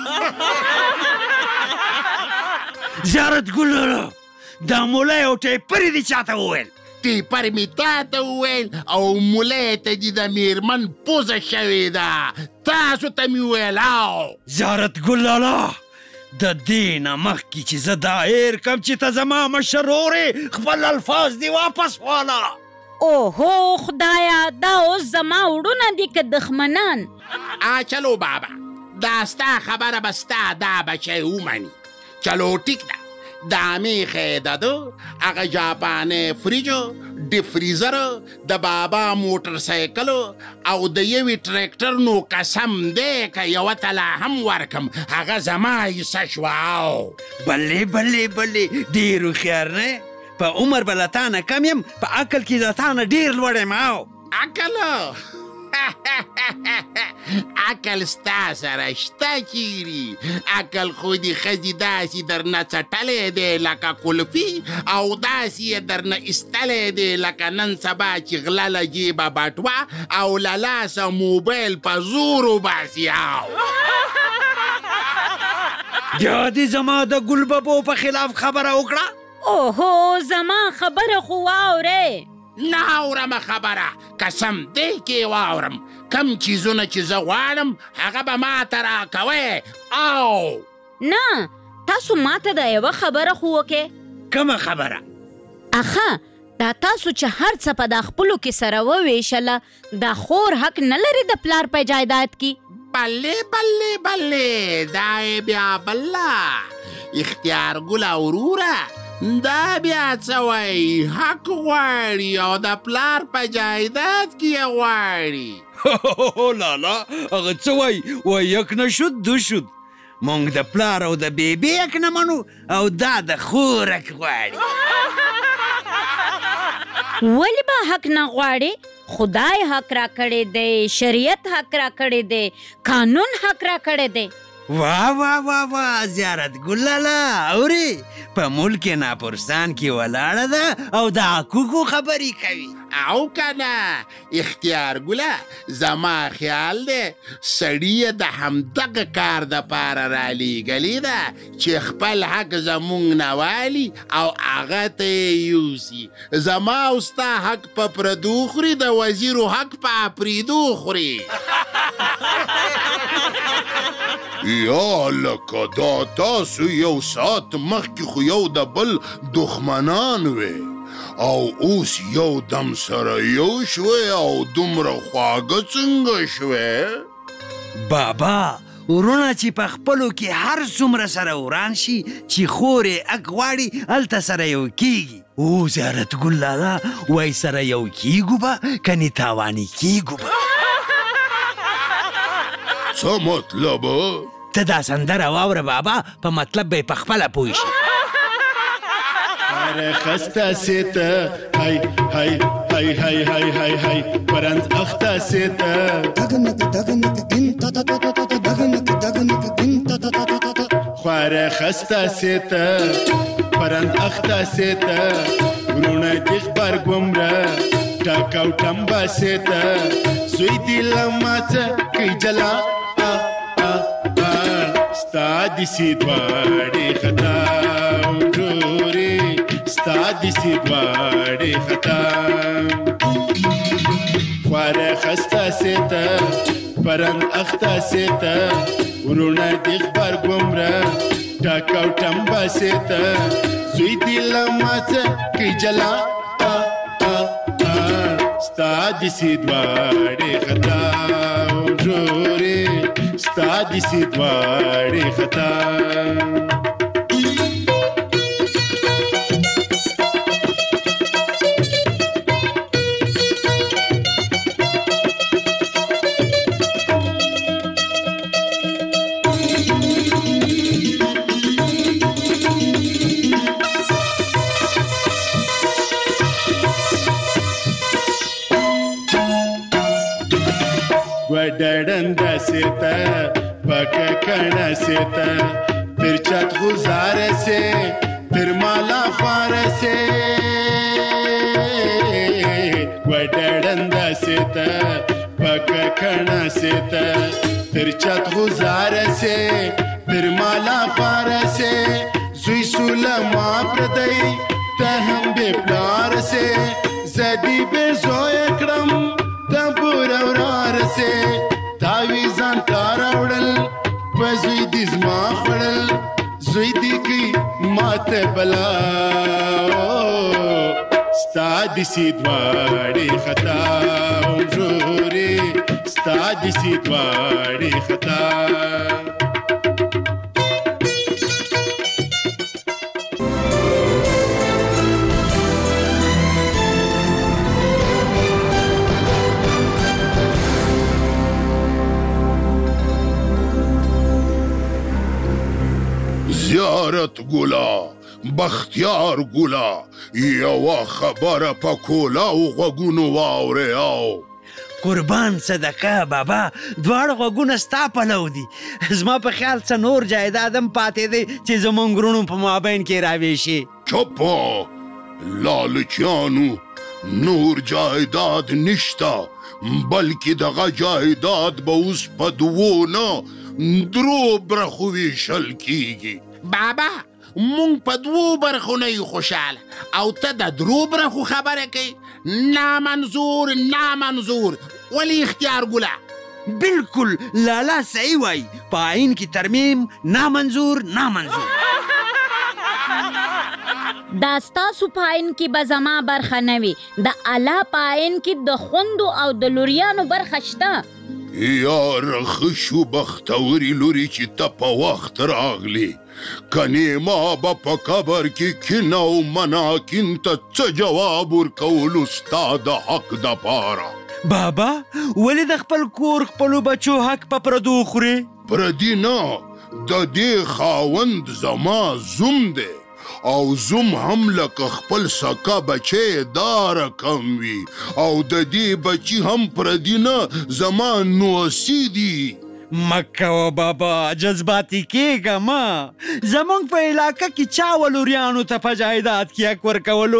زیارت ګل دا مولی او ټیپرې دي چاته وویل؟ ټیپر مې تا ته وویل او مولی ته دې د میرمن پوزه شوې ده. تاسو ته مې وویل. زیارت ګل لالا د دې نه مخکې چې زه دا هیر کم چې ته زما مشر ورې خپل الفاظ دې واپس واله. اوهو خدایا دا اوس زما وړونه دي که دښمنان؟ چلو بابا دا ستا خبره به ستا دا بچی ومني. چلو ټیک ده. دا میخې د ده هغه جاپانې فریجو ډیفریزر د بابا موټر سایکلو او د یوې ټریکټر نو قسم دی که یوه تلا هم ورکم هغه زما حصه شوه. بلې ډېر هوښیار نه په عمر به له تا نه کم یم، په عقل کې د تا نه ډېر لوړ یم. عقل عقل ستا سره شته چیرې؟ عقل خو دې ښځې داسې درنه څټلی دی لکه کلفي او داسې یې درنه ایستلی دی لکه نن سبا چې غله له جیبه بټوه او له لاسه موبایل په زور وباسي. بیا دې زما د ګل ببو په خلاف خبره وکړه؟ اوهو زما خبره خو واورئ. نه اورم خبره، قسم دی کې واورم. کم چیزونه چې زه غواړم هغه به ما ته راکوئ. او نه تاسو ما ته د یوه خبره خو وکئ. کومه خبره؟ اخه دا تاسو چې هر څه په دا خپلو کې سره وویشله دا خور حق نه لري د پلار په جایداد کې؟ بلې دا یې بیا بله اختیار ګله وروره دا بیا څه وایي؟ حق غواړي او د پلار په جایداد کې یې غواړي. لالا هغه څه وایي؟ وایي یک نشد دو شد. مونږ د پلار او د بیبي حق نه منو او دا د خور حق غواړي. ولې به حق نه غواړي؟ خدای حق را کړی دی، شریعت حق را کړی دی، قانون حق را کړی دی. واه زیارت ګل لالا اورې په ملک ناپرسان کې ولاړه ده او د حقوقو خبرې کوي. او کنه اختیار ګله زما خیال دی سړي یې د همدغه کار دپاره رالیږلې ده چې خپل حق زمونږ نه والي او هغه ته یې یوسي. زما او ستا حق په پردو خوري، د وزیرو حق په اپریدو خوري. یا لکه دا تاسو یو ساعت مخکې خو یو د بل دښمنان وې او اوس یو دم سره یو شوې او دومره خواږه څنګه شوې؟ بابا ورونه چې په خپلو کې هر څومره سره وران شي چې خورې حق غواړي هلته سره یو کیږي. او زیارت ګل لالا وایي سره یو کیږو به کنې تاواني کیږو به. څه مطلب؟ ته دا سندره واوره بابا، په مطلب به یې په خپله پوه شي. هر خسته سیته هی هی هی هی هی هی هی پرنز اخته سیته دغنک دغنک دین تا تا تا تا دغنک دغنک دین تا تا تا تا خوار خسته سیته پرنز اخته سیته ورونه دیخ بر گمره ټاکاو ټمبا سیته سوی دی لماڅه کی جلا ستا دسی دواړې خطا وګورې ستا د سیدواړې خطا خواره خسته سیته پرند اخته سیته ورونه د خبر ګمره ټاکاو ټمبه سیته زوی دی لمڅه کی جلا ستا د سیدواړې خطا جوړې ستا د سیدواړې خطا ډډنده سیته پکه کڼه سیته تر چت گزاره سے تر مالا خواره سے ډډنده سیته پکه کڼه سیته تر چت گزاره سے تر مالا خواره سے زوی سوله ما پردی ته هم بے پلار سے زدی بے زوی کړم تبور اورار سے تاویزان تاراوڑل پزوی دی زما خوڑل زوی دی کی مات بلا ستا دی سیدواڑی خطا جوری ستا دی سیدواڑی خطا زیارت ګلا بختیار ګلا یو خبره پکولا او غوګونو واوري او قربان صدقه بابا دواړه غوږونه ستا پلو دي زما په خیال څه نور جایدادم پاتې دی چې زمونږ وروڼو په مابین کې راویشي چپا لالچیانو نور جایداد نشتا بلکې دغه جایداد به اوس په دوو نه درو برخو ویشل کیږي بابا مونږ په دوو برخو نه یو خوشحاله او ته د درو برخو خبره کوي نامنظور ولی اختیار ګله بالکل لالا صحیح وای په آئین کې ترمیم نامنظور دا ستاسو په آئین کې به زما برخه نه وي د الله په آئین کې د خوندو او د لوریانو برخه شته یار خشو بختوري لوري چې ته په وخت راغلی کنی ما به په قبر کې کینه او مناکین ته څه جواب ورکولو ستا د حق دپاره بابا ولې د خپل کور خپلو بچو حق په پردو خورې پردي نه د دې خاوند زما زوم دی او زوم هم لکه خپل سکه بچی دا رقم وي او د دې بچی هم پردي نه زما نوسی دي مکه و بابا جذباتی کېږه ما زمونږ په علاقه کې چا ولوریانو ته په جایداد کې حق ورکولو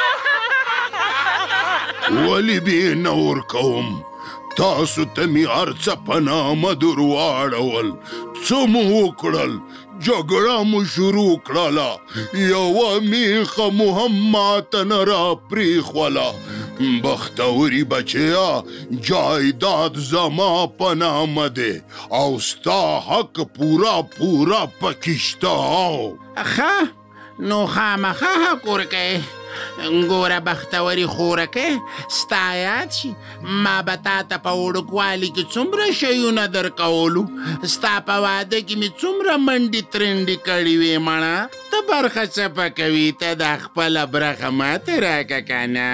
ولې به یې نه ورکوم تاسو ته مې هر څه په نامه در واړول څه مو وکړل جګړه مو شروع کړله یوه میخه مو هم ماته نه راپرېښوله بختوري بچیا جایداد زما په نامه دی او ستا حق پورا پکې شته ښه نو خامخا حق ورکوې ګوره بختوري خورکې ستا یاد شي ما به تا ته په وړوکوالي کې څومره شیونه درکولو ستا په واده کې مې څومره منډې ترنډې کړې وې مړه ته برخه څه پکوي ته دا خپله برخه ماته راکه که نه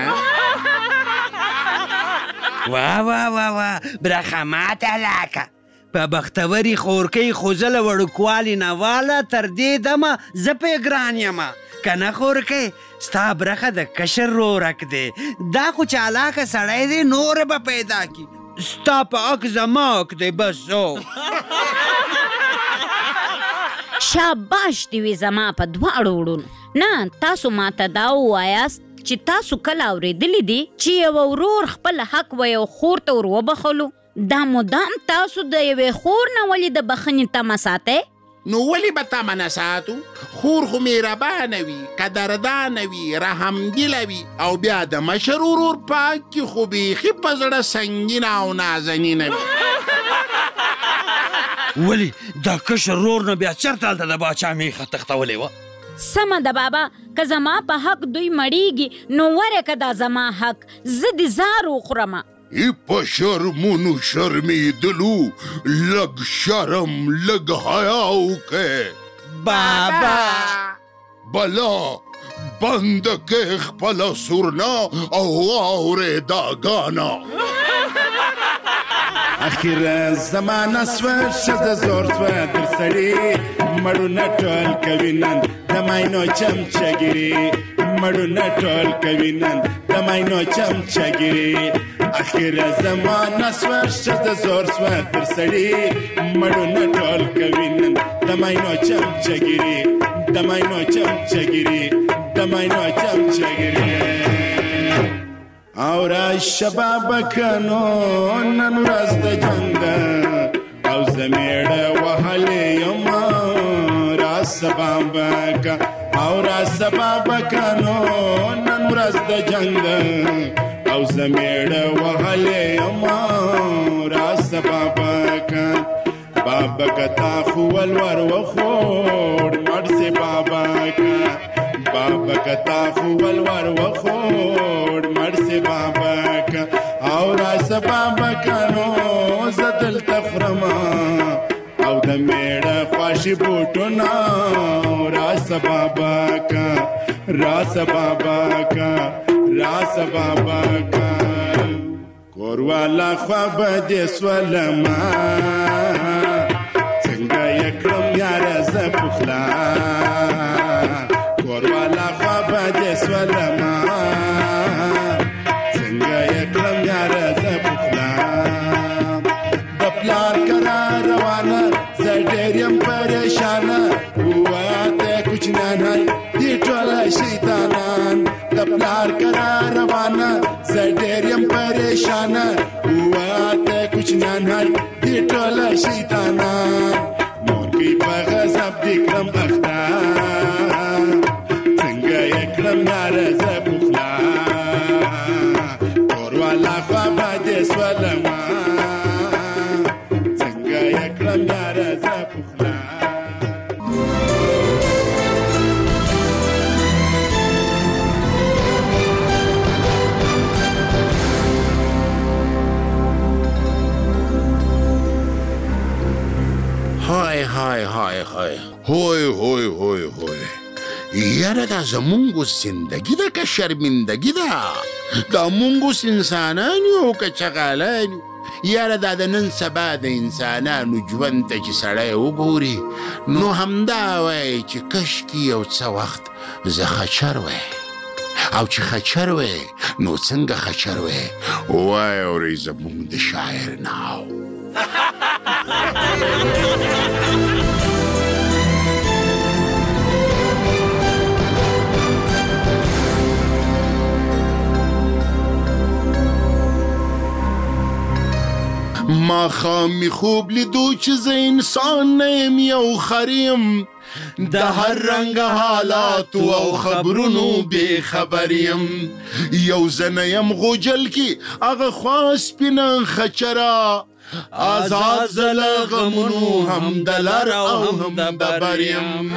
وا برخه ماته راکه په بختوري خورکۍ خو زه له وړوکوالي نه واله تر دې دمه زه پې ګران یمه که نه خورکۍ ستا برخه د کشر رورک دی دا خو چالاکه سړی دی نور به پیدا کی ستا په حق زما حق دی بس شاباش دی وي زما په دواړو وړونو نه تاسو ماته دا ووایاست چې تاسو کله اورېدلی دي چې یو ورور خپل حق ویو خور ته ور وبخلو دا مدام تاسو د یوې خور نه ولې د بخښنې تمه ساتئ نو ولې به تمه نه ساتو؟ خور خو مهربانه وي، قدردانه وي، رحمدله وي، او بیا د مشر ورور پاک کې خو بیخي په زړه سنګینه او نازنینه وي. ولې دا کشر ورور نه بیا چېرته هلته د باچا میخه تختولې وه؟ سمه ده بابا، که زما په حق دوی مړیږي نو ورې که دا زما حق، زه د زار وخورمه. ای په شرمونو شرمېدلو لږ شرم لږ حیا وکړې. بابا بلا بند کې خپله سورنا او واورې دا ګانا. اخر زمانه سوه ښځه زور سوه در سړي مړونه ټول کوي نن د ماینو چمچګیري مړونه ټول کوي نن د ماینو چمچګیري. اخر زمانه سوه ښځه زور سوه در سړي مړونه ټول کوي نن د ماینو چمچګیري د ماینو چمچګیري د ماینو چمچګیري. او را شبابکانو نن ورځ د جنګ ده او زه میړه وهلی یم را سبابکا او را سبابکانو نن ورځ د جنګ ده او زه میړه وهلی یم را سبابکا. بابکا تا خو ولور وخوړ مړ سي بابکا بابکا تا خو ولور وخوړ مړ سي بابکا. او راس بابکا نو زه دلته خورمه او د میړه خواشي بوټونه راس بابکا راس بابکا راس بابکا. کوروالا خوا به دې سولما څنګه یې کړم یاره زه پخلا. کوروالا خوا به دې سولما څنګه یې کړم یاره زه پخلا. د پلار کرا روانه زه ډېر یم پریشانه ووایه ته کوچنیان هی دې ټوله شیطانان. د پلار کرا روانه زه ډېر یم پریشانه ووایه ته کوچنیان هی دې ټوله شیطانان. مورګۍ په غضب دې کړم اخته څنګه یې کړم یاره زه پخلا. کوروالا خوا به دې سولما څنګه یې کړم یاره زه پخلا. های های های های هوی هوی هوی هوی یاره دا زمونگوس زندگی ده که شرمندگی ده. دا مونگوس انسانان یو که چغالان یاره دا د نن سبا د انسانانو ژوند ته چې سړی وګوري نو همدا وایي چې کشکې یو څه وخت زه خچر وای او چې خچر وای نو څنګه خچر وای وای اورې زمونږ د شاعر ناو. ما خامی خوب لیدو چې زه انسان نه یم یو خریم د هر رنګ حالاتو او خبرونو بې خبر یم. یو زنه یم غوجل کې هغه خوا سپینه خچره آزاد زه له غمونو هم د لر او هم د بر یم.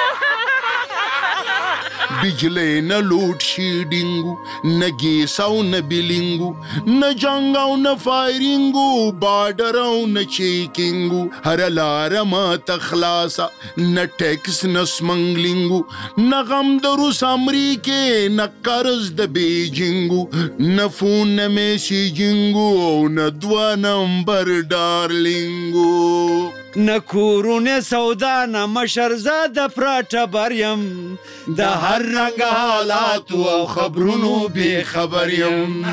بجلی نه لوډ شیډینګو نه ګیس او نه بیلینګو نه جنګ او نه فایرینګو بارډر او نه چیکینګو هره لاره ماته خلاصه نه ټیکس نه سمنګلینګو نه غم د روس امریکې نه قرض د بیجینګو نه فون نه میسیجینګو او نه دوه نمبر ډارلینګو نه کورونه سودا نه مشرزاده پراټه بریم د هر رنګ حالاتو او خبرونو بې خبر یم.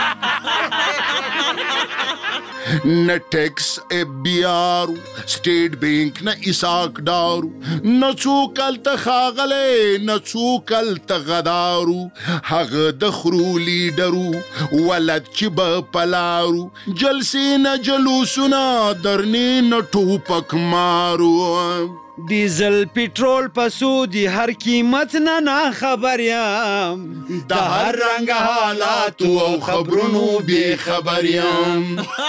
نه ټیکس اف بی آرو سټیټ بینک نه اساک ډارو نه څوک هلته ښاغلی نه څوک هلته غدارو هغه د خرو لیډرو ولد چې به پلارو جلسې نه جلوسونه درنې نه ټوپک مارو ډیزل پټرول په سودی هر قیمت نه خبر یم د هر رنګ حالاتو او خبرونو بې خبر یم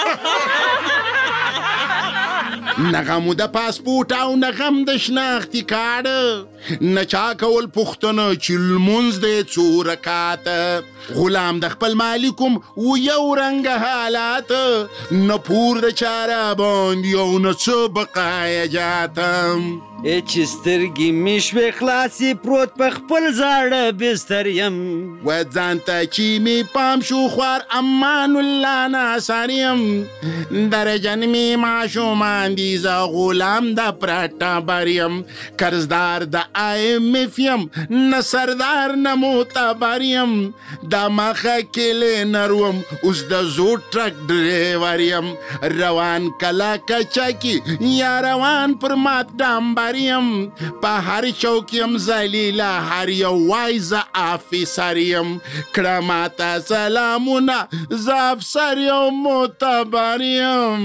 نغم د پاسپورت او نغم د شناختی کارت نه چا کول پوښتنه چې لمونځ دی څو رکعاته غلام د خپل مالکم و یو رنګ حالات نه پور د چاره باندې او نه څه بقایه جاتم چې سترګې مې شوې خلاصې پروت په خپل زاړه بستر یم و ځان ته چې مې پام شو خوار امان الله ناصر یم درجن مې ماشومان دي زه غلام د پرټابر یم قرضدار د IMF یم نه سردار نه معتبر یم د مخه کلې نروم اوس د زوړ ټرک ډریور یم روان کلا کچاکي یا روان پر مات ډامبر یم په هر چوک یم ذلیله هر یو وای زه افیسر یم کړه ماته سلامونه زه افسر یو معتبر یم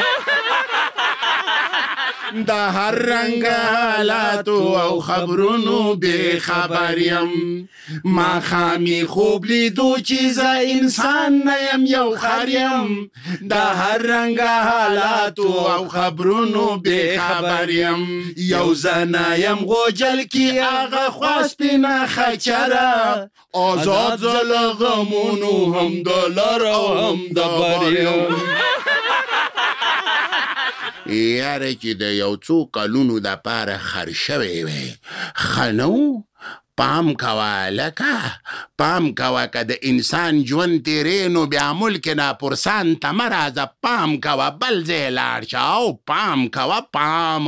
د هر رنګ حالاتو او خبرونو بې خبر یم ماښامې خوب لیدو چې زه انسان نه یم یو خر یم د هر رنګ حالاتو او خبرونو بې خبر یم یو زنه یم غوجل کې هغه خوا سپینه خچره آزاد زه له غمونو هم د لر او هم د بر یم یاره چې د یو څو کلونو د پاره خر شوی وی خنو پام کوه لکه پام کوه که د انسان ژوند تیرې نو بیا ملک ناپرسان ته مه راځه پام کوه بل ځای لاړ شه او پام کوه پام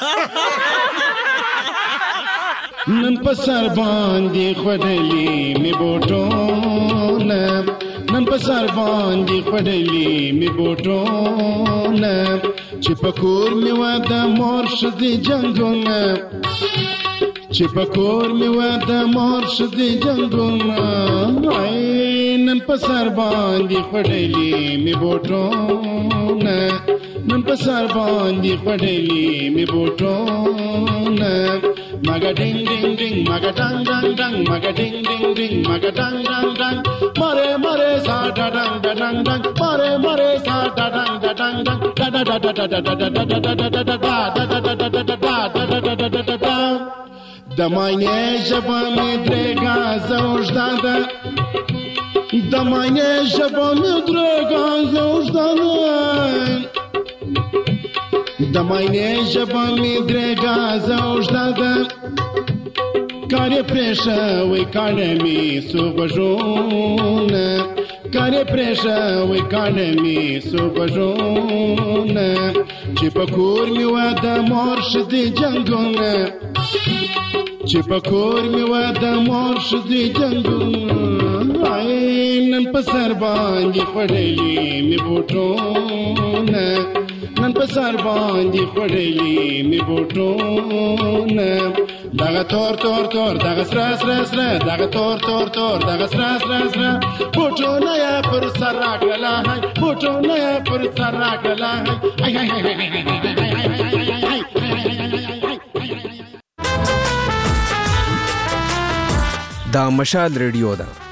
نن په سر باندې خوډلې مې بوټونه نن په سر باندې خوډلې مې بوټونه چې په کور مې وه د مور ښځې جنګونه چې په کور مې وه د مور ښځې جنګونه نن په سر باندې خوډلې مې بوټونه نن په سر باندې خوډلې مې بوټونه مګا ډینګ ډینګ ډینګ مګا ډنګ ډنګ ډنګ مګا ډینګ ډینګ ډینګ مګا ډنګ ډنګ ډنګ مره مره سا ډنګ ډنګ ډنګ مره مره سا ډنګ ډنګ ډنګ ډا ډا ډا ډا ډا ډا ډا د ماینې ژبه مې درېږه زه اوږده ده د ماینې ژبه مې درېږه زه اوږده ده د ماینې ژبه مې درېږه زه اوږده ده کار یې پرېښوی کاڼه مې څو غوږونه کار یې پرېښوی کاڼه مې څو غوږونه چې په کور مې وه د مور ښځې جنګونه چې په کور مې وه د مور ښځې جنګونه نن په سر باندې خوړلې مې بوټونه نن په سر باندې خوړلې مې بوټونه دغه تور تور تور دغه سره سره سره دغه تور تور تور دغه سره سره سره بوټونه یې پر سر راکړله بوټونه یې پر سر راکړله دا مشال ریډیو ده